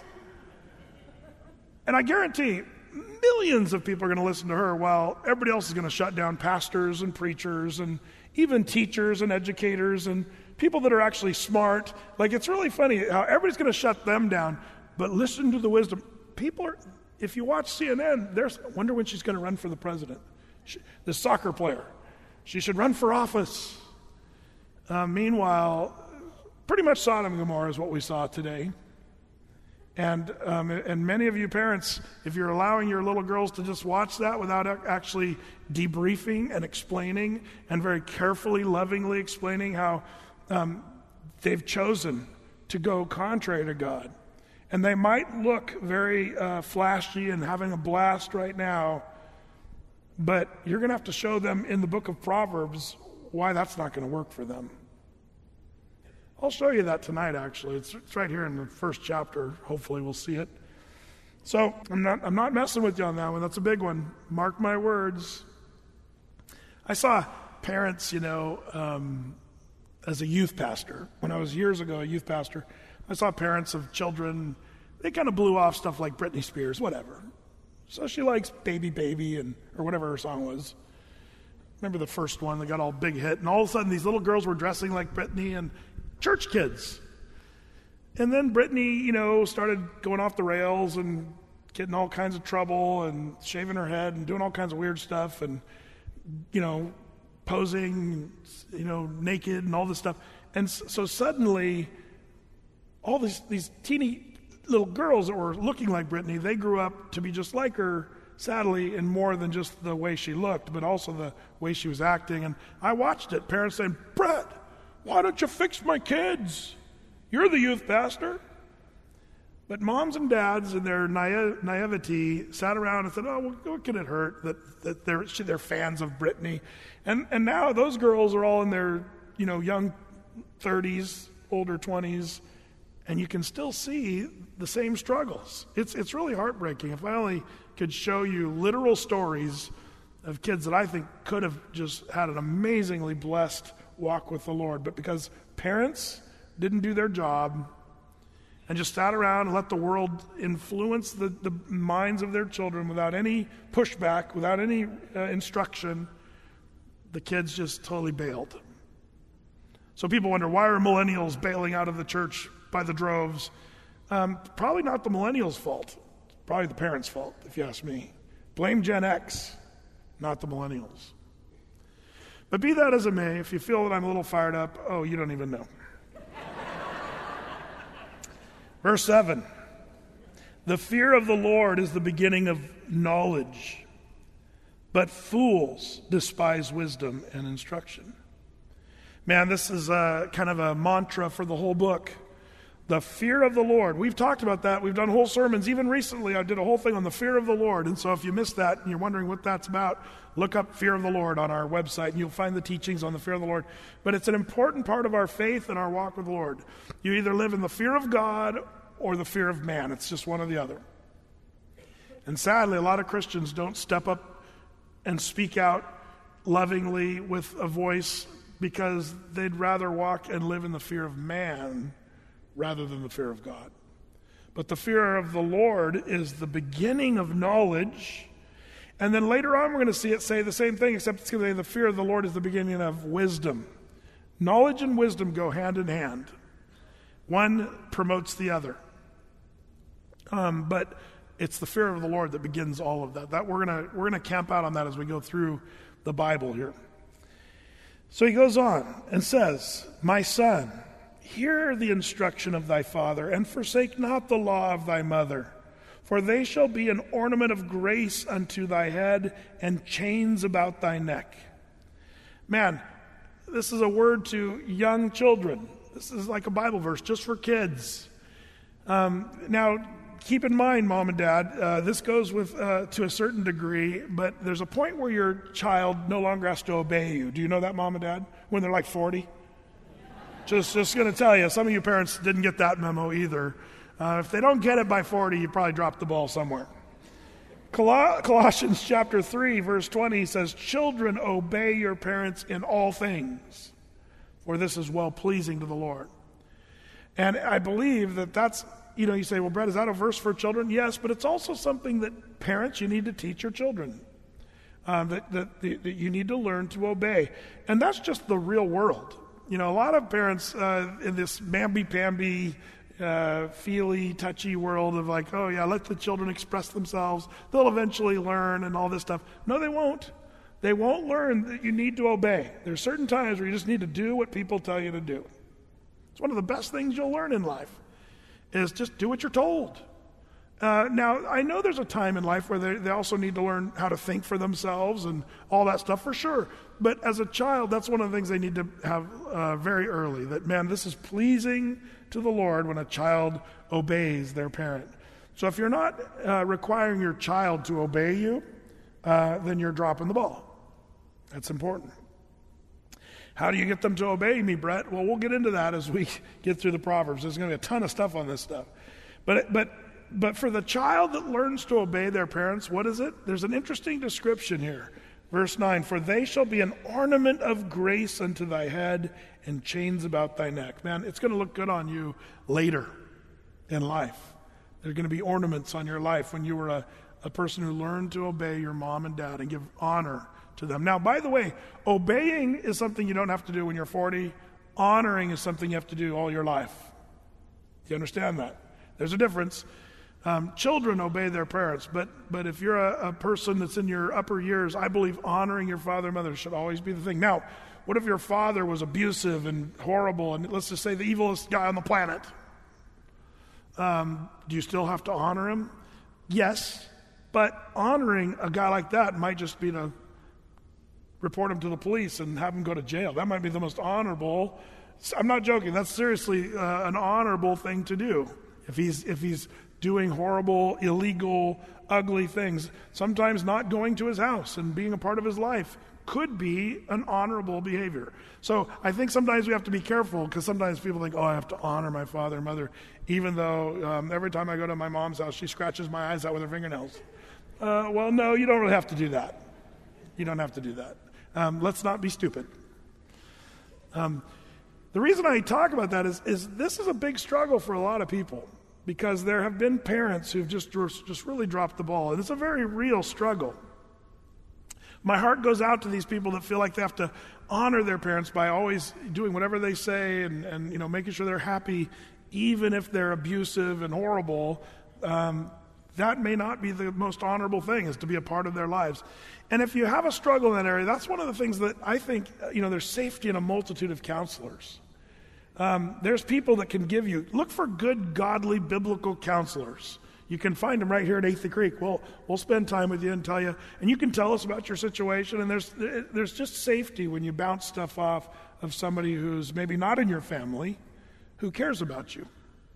And I guarantee millions of people are going to listen to her while everybody else is going to shut down pastors and preachers and even teachers and educators and people that are actually smart. Like, it's really funny how everybody's going to shut them down, but listen to the wisdom. People are... If you watch C N N, there's, I wonder when she's going to run for the president. She, the soccer player. She should run for office. Uh, meanwhile, pretty much Sodom and Gomorrah is what we saw today. And um, and many of you parents, if you're allowing your little girls to just watch that without actually debriefing and explaining and very carefully, lovingly explaining how um, they've chosen to go contrary to God. And they might look very uh, flashy and having a blast right now, but you're going to have to show them in the book of Proverbs why that's not going to work for them. I'll show you that tonight, actually. It's, it's right here in the first chapter. Hopefully we'll see it. So I'm not, I'm not messing with you on that one. That's a big one. Mark my words. I saw parents, you know, um, as a youth pastor. When I was years ago a youth pastor, I saw parents of children, they kind of blew off stuff like Britney Spears, whatever. So she likes Baby Baby and or whatever her song was. Remember the first one that got all big hit, and all of a sudden these little girls were dressing like Britney and church kids. And then Britney, you know, started going off the rails and getting all kinds of trouble and shaving her head and doing all kinds of weird stuff and, you know, posing, you know, naked and all this stuff. And so suddenly all these, these teeny little girls that were looking like Britney, they grew up to be just like her, sadly, in more than just the way she looked, but also the way she was acting. And I watched it, parents saying, Brett, why don't you fix my kids? You're the youth pastor. But moms and dads in their naive, naivety sat around and said, oh, well, what can it hurt that, that they're, they're fans of Britney? And, and now those girls are all in their, you know, young thirties, older twenties, and you can still see the same struggles. It's it's really heartbreaking. If I only could show you literal stories of kids that I think could have just had an amazingly blessed walk with the Lord, but because parents didn't do their job and just sat around and let the world influence the, the minds of their children without any pushback, without any uh, instruction, the kids just totally bailed. So people wonder, why are millennials bailing out of the church by the droves? Um, probably not the millennials' fault. Probably the parents' fault, if you ask me. Blame Gen X, not the millennials. But be that as it may, if you feel that I'm a little fired up, oh, you don't even know. Verse seven, the fear of the Lord is the beginning of knowledge, but fools despise wisdom and instruction. Man, this is a, kind of a mantra for the whole book. The fear of the Lord. We've talked about that. We've done whole sermons. Even recently, I did a whole thing on the fear of the Lord. And so if you missed that and you're wondering what that's about, look up Fear of the Lord on our website, and you'll find the teachings on the fear of the Lord. But it's an important part of our faith and our walk with the Lord. You either live in the fear of God or the fear of man. It's just one or the other. And sadly, a lot of Christians don't step up and speak out lovingly with a voice because they'd rather walk and live in the fear of man rather than the fear of God. But the fear of the Lord is the beginning of knowledge. And then later on we're going to see it say the same thing, except it's going to say the fear of the Lord is the beginning of wisdom. Knowledge and wisdom go hand in hand. One promotes the other. Um, but it's the fear of the Lord that begins all of that. That we're going to we're going to camp out on that as we go through the Bible here. So he goes on and says, "My son, hear the instruction of thy father, and forsake not the law of thy mother. For they shall be an ornament of grace unto thy head, and chains about thy neck." Man, this is a word to young children. This is like a Bible verse just for kids. Um, now, keep in mind, Mom and Dad, uh, this goes with uh, to a certain degree, but there's a point where your child no longer has to obey you. Do you know that, Mom and Dad? When they're like forty? Just, just going to tell you, some of you parents didn't get that memo either. Uh, if they don't get it by forty, you probably dropped the ball somewhere. Col- Colossians chapter three, verse twenty says, "Children, obey your parents in all things, for this is well-pleasing to the Lord." And I believe that that's, you know, you say, well, Brett, is that a verse for children? Yes, but it's also something that parents, you need to teach your children. Um, that, that, that you need to learn to obey. And that's just the real world. You know, a lot of parents uh, in this mamby-pamby, uh, feely, touchy world of like, oh yeah, let the children express themselves. They'll eventually learn and all this stuff. No, they won't. They won't learn that you need to obey. There's certain times where you just need to do what people tell you to do. It's one of the best things you'll learn in life, is just do what you're told. Uh, now, I know there's a time in life where they, they also need to learn how to think for themselves and all that stuff, for sure. But as a child, that's one of the things they need to have uh, very early, that, man, this is pleasing to the Lord when a child obeys their parent. So if you're not uh, requiring your child to obey you, uh, then you're dropping the ball. That's important. How do you get them to obey me, Brett? Well, we'll get into that as we get through the Proverbs. There's going to be a ton of stuff on this stuff. But but but for the child that learns to obey their parents, what is it? There's an interesting description here. Verse nine, "For they shall be an ornament of grace unto thy head, and chains about thy neck." Man, it's going to look good on you later in life. There's going to be ornaments on your life when you were a, a person who learned to obey your mom and dad and give honor to them. Now, by the way, obeying is something you don't have to do when you're forty. Honoring is something you have to do all your life. Do you understand that? There's a difference. Um, children obey their parents, but but if you're a, a person that's in your upper years, I believe honoring your father and mother should always be the thing. Now, what if your father was abusive and horrible, and let's just say the evilest guy on the planet? Um, do you still have to honor him? Yes, but honoring a guy like that might just be to report him to the police and have him go to jail. That might be the most honorable. I'm not joking. That's seriously uh, an honorable thing to do. If he's if he's doing horrible, illegal, ugly things, sometimes not going to his house and being a part of his life could be an honorable behavior. So I think sometimes we have to be careful, because sometimes people think, oh, I have to honor my father and mother, even though um, every time I go to my mom's house, she scratches my eyes out with her fingernails. Uh, well, no, you don't really have to do that. You don't have to do that. Um, let's not be stupid. Um, the reason I talk about that is, is this is a big struggle for a lot of people, because there have been parents who've just, just really dropped the ball, and it's a very real struggle. My heart goes out to these people that feel like they have to honor their parents by always doing whatever they say and, and you know, making sure they're happy, even if they're abusive and horrible. Um, that may not be the most honorable thing, is to be a part of their lives. And if you have a struggle in that area, that's one of the things that I think, you know, there's safety in a multitude of counselors. Um, there's people that can give you, look for good, godly, biblical counselors. You can find them right here at Athey Creek. We'll, we'll spend time with you and tell you, and you can tell us about your situation, and there's, there's just safety when you bounce stuff off of somebody who's maybe not in your family, who cares about you.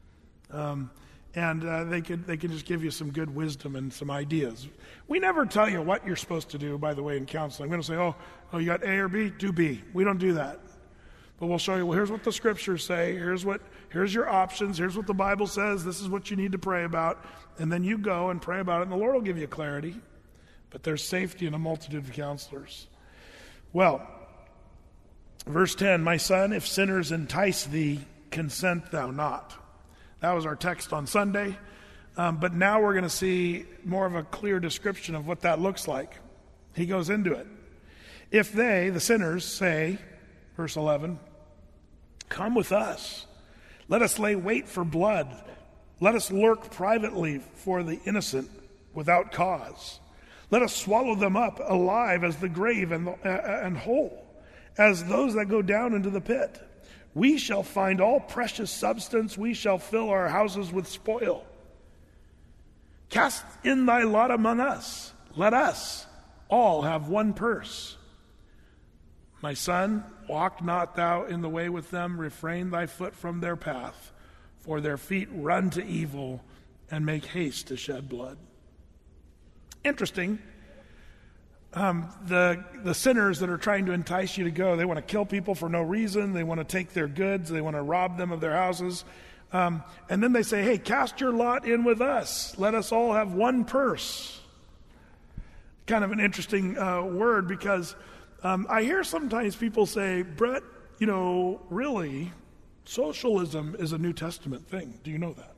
Um, and uh, they could they can just give you some good wisdom and some ideas. We never tell you what you're supposed to do, by the way, in counseling. We don't say, oh, oh, you got A or B? Do B. We don't do that. But we'll show you, well, here's what the scriptures say. Here's what here's your options. Here's what the Bible says. This is what you need to pray about. And then you go and pray about it, and the Lord will give you clarity. But there's safety in a multitude of counselors. Well, verse ten, my son, if sinners entice thee, consent thou not. That was our text on Sunday. Um, but now we're going to see more of a clear description of what that looks like. He goes into it. If they, the sinners, say, verse eleven, come with us. Let us lay wait for blood. Let us lurk privately for the innocent without cause. Let us swallow them up alive as the grave and, the, uh, and whole, as those that go down into the pit. We shall find all precious substance. We shall fill our houses with spoil. Cast in thy lot among us. Let us all have one purse. My son, walk not thou in the way with them. Refrain thy foot from their path. For their feet run to evil and make haste to shed blood. Interesting. Um, the the sinners that are trying to entice you to go, they want to kill people for no reason. They want to take their goods. They want to rob them of their houses. Um, and then they say, hey, cast your lot in with us. Let us all have one purse. Kind of an interesting uh, word because um, I hear sometimes people say, Brett, you know, really, socialism is a New Testament thing. Do you know that?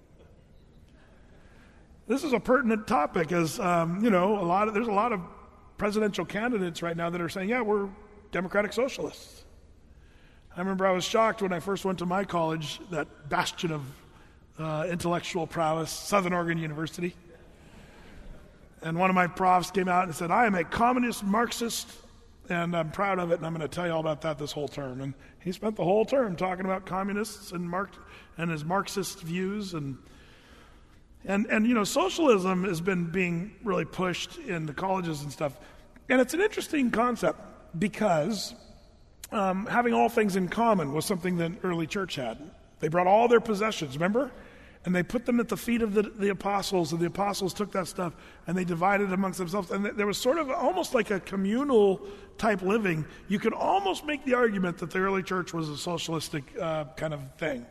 This is a pertinent topic as, um, you know, a lot of, there's a lot of presidential candidates right now that are saying, yeah, we're democratic socialists. I remember I was shocked when I first went to my college, that bastion of uh, intellectual prowess, Southern Oregon University. And one of my profs came out and said, I am a communist Marxist, and I'm proud of it, and I'm going to tell you all about that this whole term. And he spent the whole term talking about communists and Marx and his Marxist views. And, and, and you know, socialism has been being really pushed in the colleges and stuff. And it's an interesting concept because um, having all things in common was something that early church had. They brought all their possessions, remember? And they put them at the feet of the, the apostles, and the apostles took that stuff and they divided it amongst themselves. And there was sort of almost like a communal type living. You could almost make the argument that the early church was a socialistic uh, kind of thing.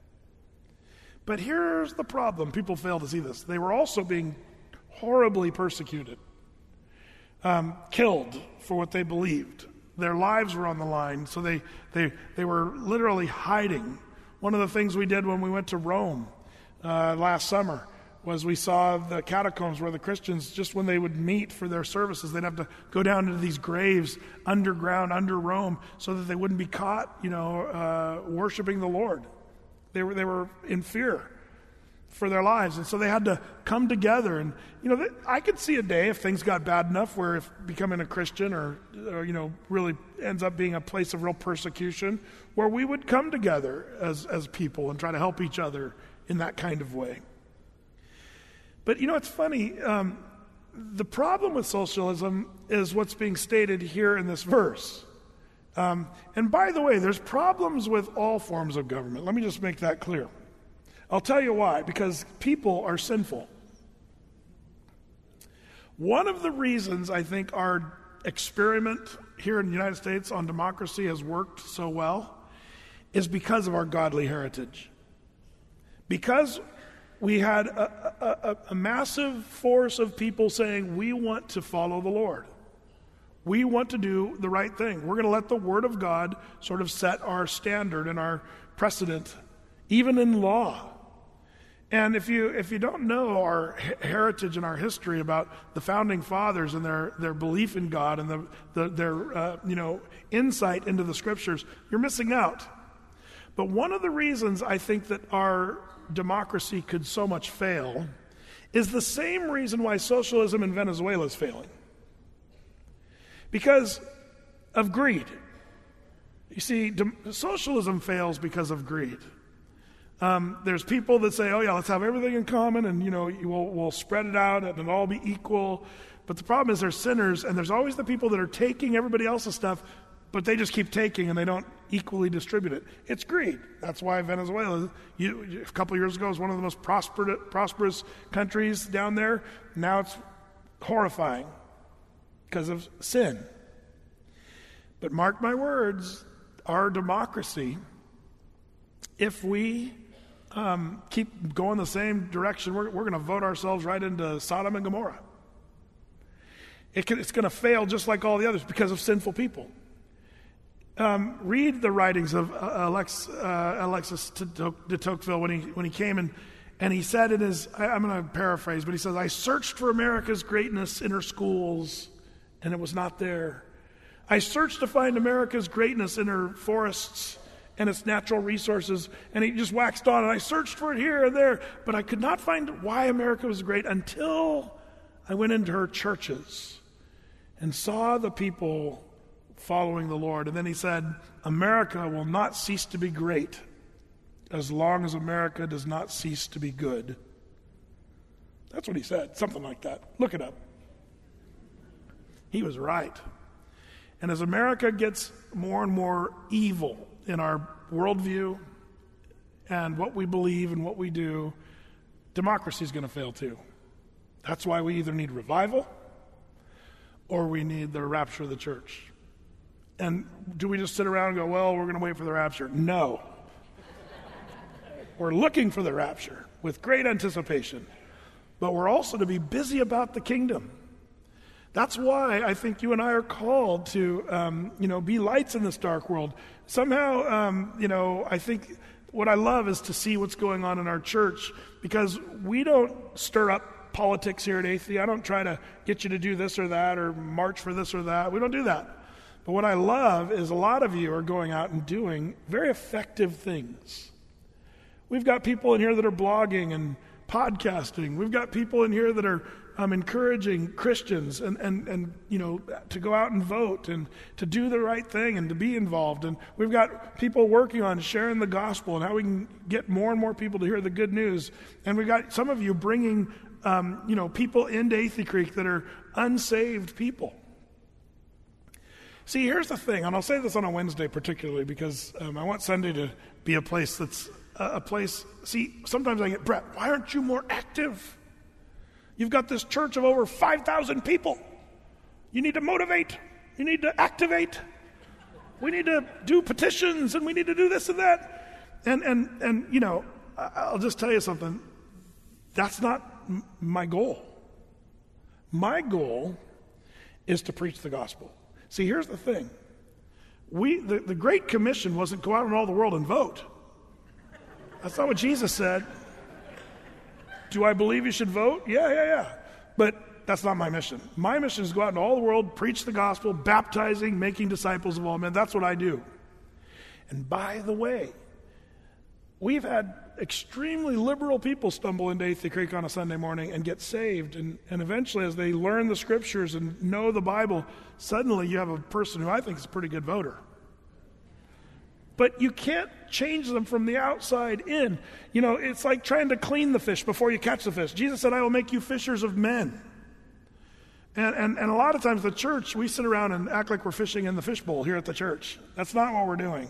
But here's the problem. People fail to see this. They were also being horribly persecuted, um, killed for what they believed. Their lives were on the line, so they, they, they were literally hiding. One of the things we did when we went to Rome uh, last summer was we saw the catacombs where the Christians, just when they would meet for their services, they'd have to go down into these graves underground, under Rome, so that they wouldn't be caught, you know, uh, worshiping the Lord. They were they were in fear for their lives, and so they had to come together. And you know, I could see a day if things got bad enough where if becoming a Christian or, or you know really ends up being a place of real persecution, where we would come together as as people and try to help each other in that kind of way. But you know, it's funny. Um, the problem with socialism is what's being stated here in this verse. Um, and by the way, there's problems with all forms of government. Let me just make that clear. I'll tell you why. Because people are sinful. One of the reasons I think our experiment here in the United States on democracy has worked so well is because of our godly heritage. Because we had a, a, a massive force of people saying, we want to follow the Lord. We want to do the right thing. We're going to let the Word of God sort of set our standard and our precedent, even in law. And if you if you don't know our heritage and our history about the founding fathers and their, their belief in God and the, the, their uh, you know insight into the Scriptures, you're missing out. But one of the reasons I think that our democracy could so much fail is the same reason why socialism in Venezuela is failing. Because of greed. You see, dem- socialism fails because of greed. Um, there's people that say, oh yeah, let's have everything in common and, you know, we'll, we'll spread it out and it'll all be equal. But the problem is there's sinners, and there's always the people that are taking everybody else's stuff but they just keep taking and they don't equally distribute it. It's greed. That's why Venezuela, you, a couple of years ago, was one of the most prosper, prosperous countries down there. Now it's horrifying because of sin. But mark my words, our democracy, if we um, keep going the same direction, we're, we're going to vote ourselves right into Sodom and Gomorrah. It can, it's going to fail just like all the others because of sinful people. Um, read the writings of uh, Alex, uh, Alexis de Tocqueville when he when he came and and he said in his, I, I'm going to paraphrase, but he says, I searched for America's greatness in her schools, and it was not there. I searched to find America's greatness in her forests and its natural resources, and he just waxed on, and I searched for it here and there, but I could not find why America was great until I went into her churches and saw the people following the Lord. And then he said, America will not cease to be great as long as America does not cease to be good. That's what he said, something like that. Look it up. He was right. And as America gets more and more evil in our worldview and what we believe and what we do, democracy is going to fail too. That's why we either need revival or we need the rapture of the church. And do we just sit around and go, well, we're going to wait for the rapture? No. We're looking for the rapture with great anticipation. But we're also to be busy about the kingdom. That's why I think you and I are called to, um, you know, be lights in this dark world. Somehow, um, you know, I think what I love is to see what's going on in our church, because we don't stir up politics here at Athey. I don't try to get you to do this or that or march for this or that. We don't do that. But what I love is a lot of you are going out and doing very effective things. We've got people in here that are blogging and podcasting. We've got people in here that are um, encouraging Christians and, and, and, you know, to go out and vote and to do the right thing and to be involved. And we've got people working on sharing the gospel and how we can get more and more people to hear the good news. And we've got some of you bringing, um, you know, people into Athey Creek that are unsaved people. See, here's the thing, and I'll say this on a Wednesday particularly because um, I want Sunday to be a place that's uh, a place. See, sometimes I get, Brett, why aren't you more active? You've got this church of over five thousand people. You need to motivate. You need to activate. We need to do petitions, and we need to do this and that. And, and, and you know, I'll just tell you something. That's not m- my goal. My goal is to preach the gospel. See, here's the thing. We the, the Great Commission wasn't go out in all the world and vote. That's not what Jesus said. Do I believe you should vote? Yeah, yeah, yeah. But that's not my mission. My mission is to go out into all the world, preach the gospel, baptizing, making disciples of all men. That's what I do. And by the way, we've had extremely liberal people stumble into Athey Creek on a Sunday morning and get saved. And, and eventually, as they learn the scriptures and know the Bible, suddenly you have a person who I think is a pretty good voter. But you can't change them from the outside in. You know, it's like trying to clean the fish before you catch the fish. Jesus said, I will make you fishers of men. And, and, and a lot of times the church, we sit around and act like we're fishing in the fishbowl here at the church. That's not what we're doing.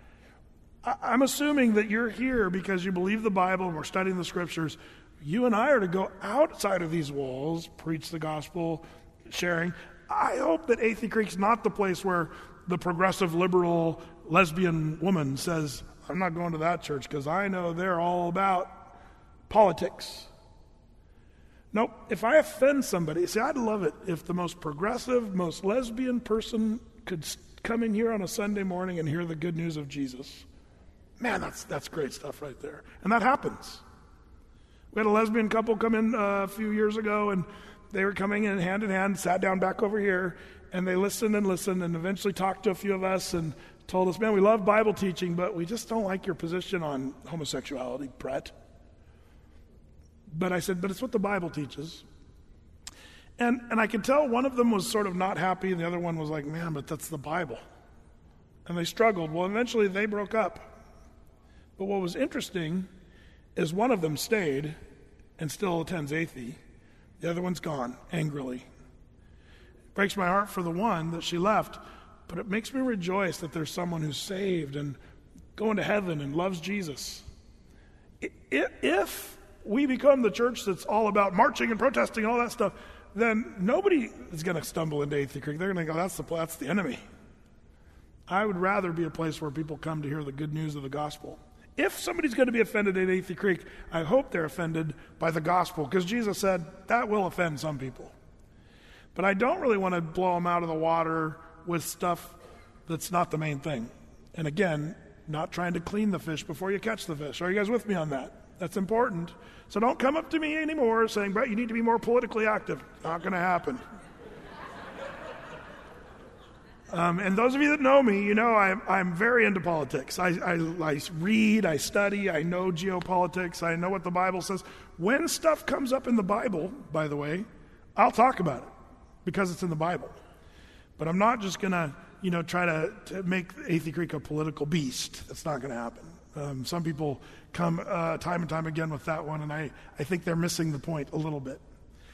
I'm assuming that you're here because you believe the Bible and we're studying the scriptures. You and I are to go outside of these walls, preach the gospel, sharing. I hope that Athey Creek's not the place where the progressive, liberal, lesbian woman says, I'm not going to that church because I know they're all about politics. Nope. If I offend somebody, see, I'd love it if the most progressive, most lesbian person could come in here on a Sunday morning and hear the good news of Jesus. Man, that's that's great stuff right there. And that happens. We had a lesbian couple come in uh, a few years ago, and they were coming in hand in hand, sat down back over here, and they listened and listened and eventually talked to a few of us and told us, man, we love Bible teaching, but we just don't like your position on homosexuality, Brett. But I said, but it's what the Bible teaches. And and I could tell one of them was sort of not happy, and the other one was like, man, but that's the Bible. And they struggled. Well, eventually they broke up. But what was interesting is one of them stayed and still attends Athey. The other one's gone, angrily. It breaks my heart for the one that she left. but it makes me rejoice that there's someone who's saved and going to heaven and loves Jesus. If we become the church that's all about marching and protesting and all that stuff, then nobody is going to stumble into Athey Creek. They're going to go, that's the, that's the enemy. I would rather be a place where people come to hear the good news of the gospel. If somebody's going to be offended at Athey Creek, I hope they're offended by the gospel, because Jesus said that will offend some people. But I don't really want to blow them out of the water with stuff that's not the main thing. And again, not trying to clean the fish before you catch the fish. Are you guys with me on that? That's important. So don't come up to me anymore saying, Brett, you need to be more politically active. Not going to happen. Um, and those of you that know me, you know I'm, I'm very into politics. I, I, I read, I study, I know geopolitics, I know what the Bible says. When stuff comes up in the Bible, by the way, I'll talk about it because it's in the Bible. But I'm not just going to, you know, try to, to make Athey Creek a political beast. That's not going to happen. Um, some people come uh, time and time again with that one, and I, I think they're missing the point a little bit.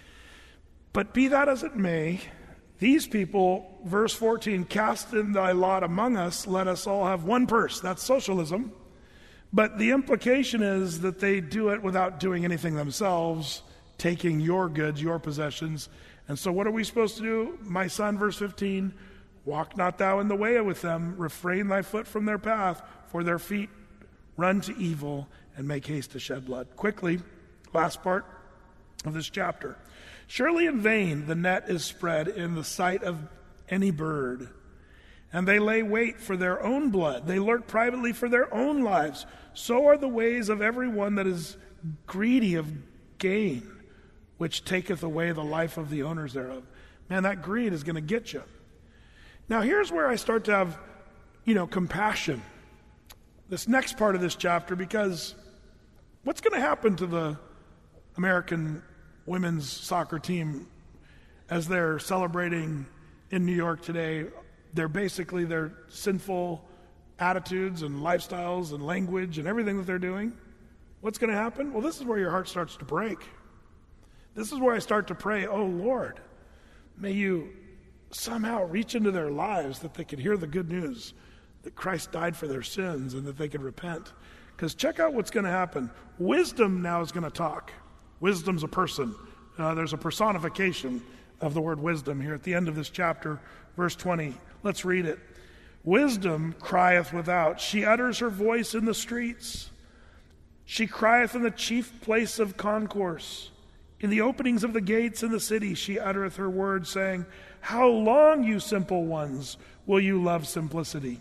But be that as it may, these people, verse fourteen, cast in thy lot among us, let us all have one purse. That's socialism. But the implication is that they do it without doing anything themselves, taking your goods, your possessions. And so what are we supposed to do? My son, verse fifteen, walk not thou in the way with them, refrain thy foot from their path, for their feet run to evil and make haste to shed blood. Quickly, last part of this chapter. Surely in vain the net is spread in the sight of any bird, and they lay wait for their own blood. They lurk privately for their own lives. So are the ways of every one that is greedy of gain, which taketh away the life of the owners thereof. Man, that greed is going to get you. Now here's where I start to have, you know, compassion. This next part of this chapter, because what's going to happen to the American women's soccer team as they're celebrating in New York today? They're basically their sinful attitudes and lifestyles and language and everything that they're doing. What's going to happen? Well, this is where your heart starts to break. This is where I start to pray, oh Lord, may you somehow reach into their lives that they could hear the good news that Christ died for their sins and that they could repent. Because check out what's going to happen. Wisdom now is going to talk. Wisdom's a person. Uh, there's a personification of the word wisdom here at the end of this chapter, verse twenty. Let's read it. Wisdom crieth without. She utters her voice in the streets. She crieth in the chief place of concourse. In the openings of the gates in the city she uttereth her word, saying, how long, you simple ones, will you love simplicity?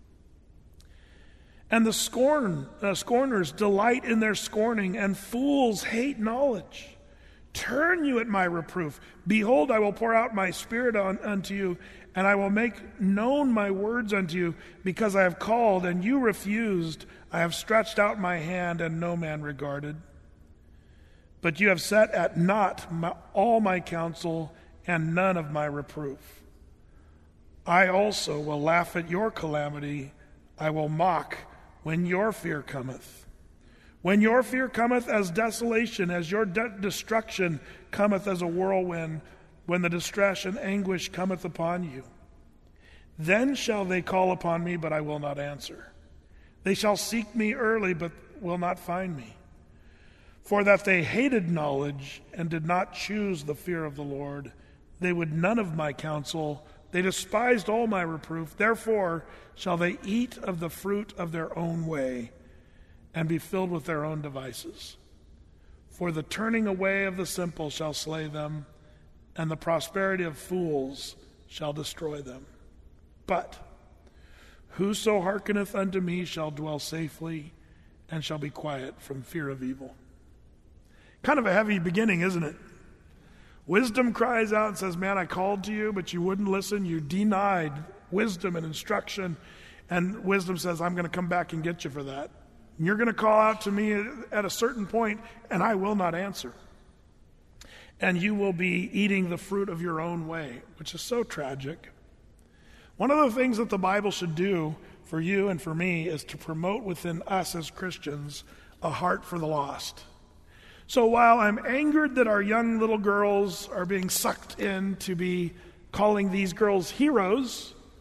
And the scorn, uh, scorners delight in their scorning, and fools hate knowledge. Turn you at my reproof. Behold, I will pour out my spirit on, unto you, and I will make known my words unto you, because I have called, and you refused. I have stretched out my hand, and no man regarded. But you have set at naught my, all my counsel, and none of my reproof. I also will laugh at your calamity. I will mock when your fear cometh. When your fear cometh as desolation, as your de- destruction cometh as a whirlwind, when the distress and anguish cometh upon you. Then shall they call upon me, but I will not answer. They shall seek me early, but will not find me. For that they hated knowledge and did not choose the fear of the Lord, they would none of my counsel. They despised all my reproof. Therefore shall they eat of the fruit of their own way and be filled with their own devices. For the turning away of the simple shall slay them, and the prosperity of fools shall destroy them. But whoso hearkeneth unto me shall dwell safely and shall be quiet from fear of evil. Kind of a heavy beginning, isn't it? Wisdom cries out and says, man, I called to you, but you wouldn't listen. You denied wisdom and instruction. And wisdom says, I'm going to come back and get you for that. And you're going to call out to me at a certain point, and I will not answer. And you will be eating the fruit of your own way, which is so tragic. One of the things that the Bible should do for you and for me is to promote within us as Christians a heart for the lost. So while I'm angered that our young little girls are being sucked in to be calling these girls heroes,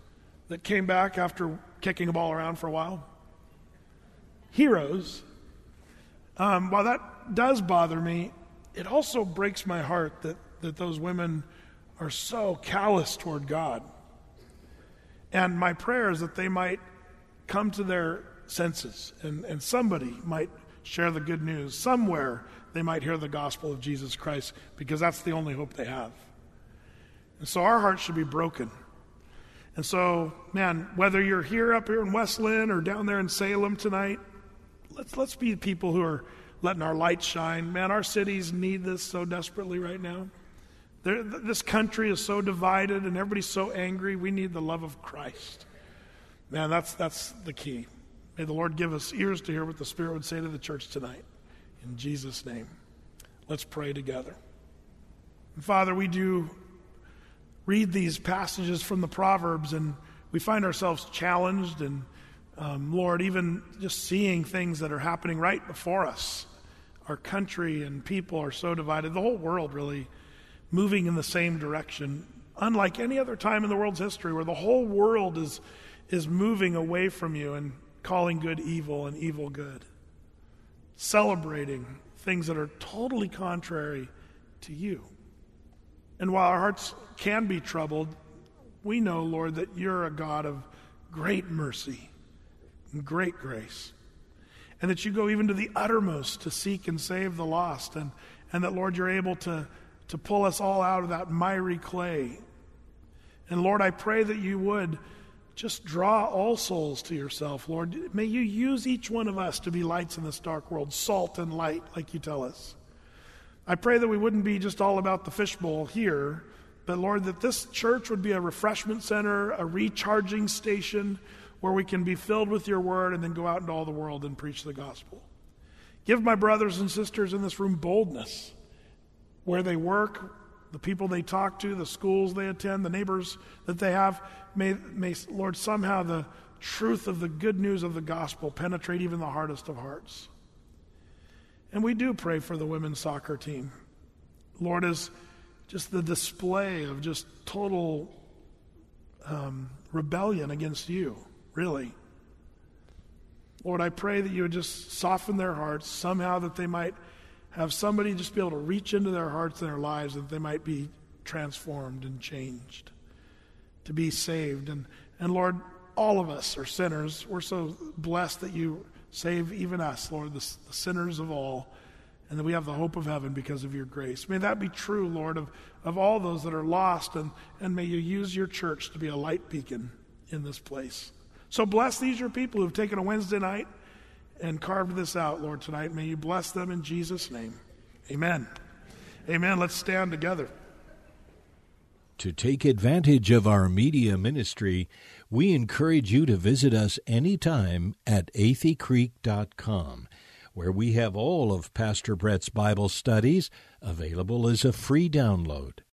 that came back after kicking a ball around for a while. Heroes. Um, while that does bother me, it also breaks my heart that, that those women are so callous toward God. And my prayer is that they might come to their senses and, and somebody might share the good news. Somewhere they might hear the gospel of Jesus Christ, because that's the only hope they have. And so our hearts should be broken. And so, man, whether you're here up here in West Lynn or down there in Salem tonight, let's let's be people who are letting our light shine. Man, our cities need this so desperately right now. They're, this country is so divided and everybody's so angry. We need the love of Christ. Man, that's that's the key. May the Lord give us ears to hear what the Spirit would say to the church tonight. In Jesus' name, let's pray together. And Father, we do read these passages from the Proverbs, and we find ourselves challenged, and um, Lord, even just seeing things that are happening right before us. Our country and people are so divided. The whole world really moving in the same direction, unlike any other time in the world's history, where the whole world is is moving away from you and calling good evil and evil good, celebrating things that are totally contrary to you. And while our hearts can be troubled, we know, Lord, that you're a God of great mercy and great grace, and that you go even to the uttermost to seek and save the lost, and, and that, Lord, you're able to, to pull us all out of that miry clay. And Lord, I pray that you would just draw all souls to yourself, Lord. May you use each one of us to be lights in this dark world, salt and light, like you tell us. I pray that we wouldn't be just all about the fishbowl here, but Lord, that this church would be a refreshment center, a recharging station where we can be filled with your word and then go out into all the world and preach the gospel. Give my brothers and sisters in this room boldness where they work, the people they talk to, the schools they attend, the neighbors that they have. May, may, Lord, somehow the truth of the good news of the gospel penetrate even the hardest of hearts. And we do pray for the women's soccer team. Lord, as just the display of just total um, rebellion against you, really. Lord, I pray that you would just soften their hearts somehow, that they might have somebody just be able to reach into their hearts and their lives, that they might be transformed and changed, to be saved. And, and Lord, all of us are sinners. We're so blessed that you save even us, Lord, the, the sinners of all, and that we have the hope of heaven because of your grace. May that be true, Lord, of, of all those that are lost, and, and may you use your church to be a light beacon in this place. So bless these your people who have taken a Wednesday night and carved this out, Lord, tonight. May you bless them in Jesus' name. Amen. Amen. Let's stand together. To take advantage of our media ministry, we encourage you to visit us anytime at athey creek dot com, where we have all of Pastor Brett's Bible studies available as a free download.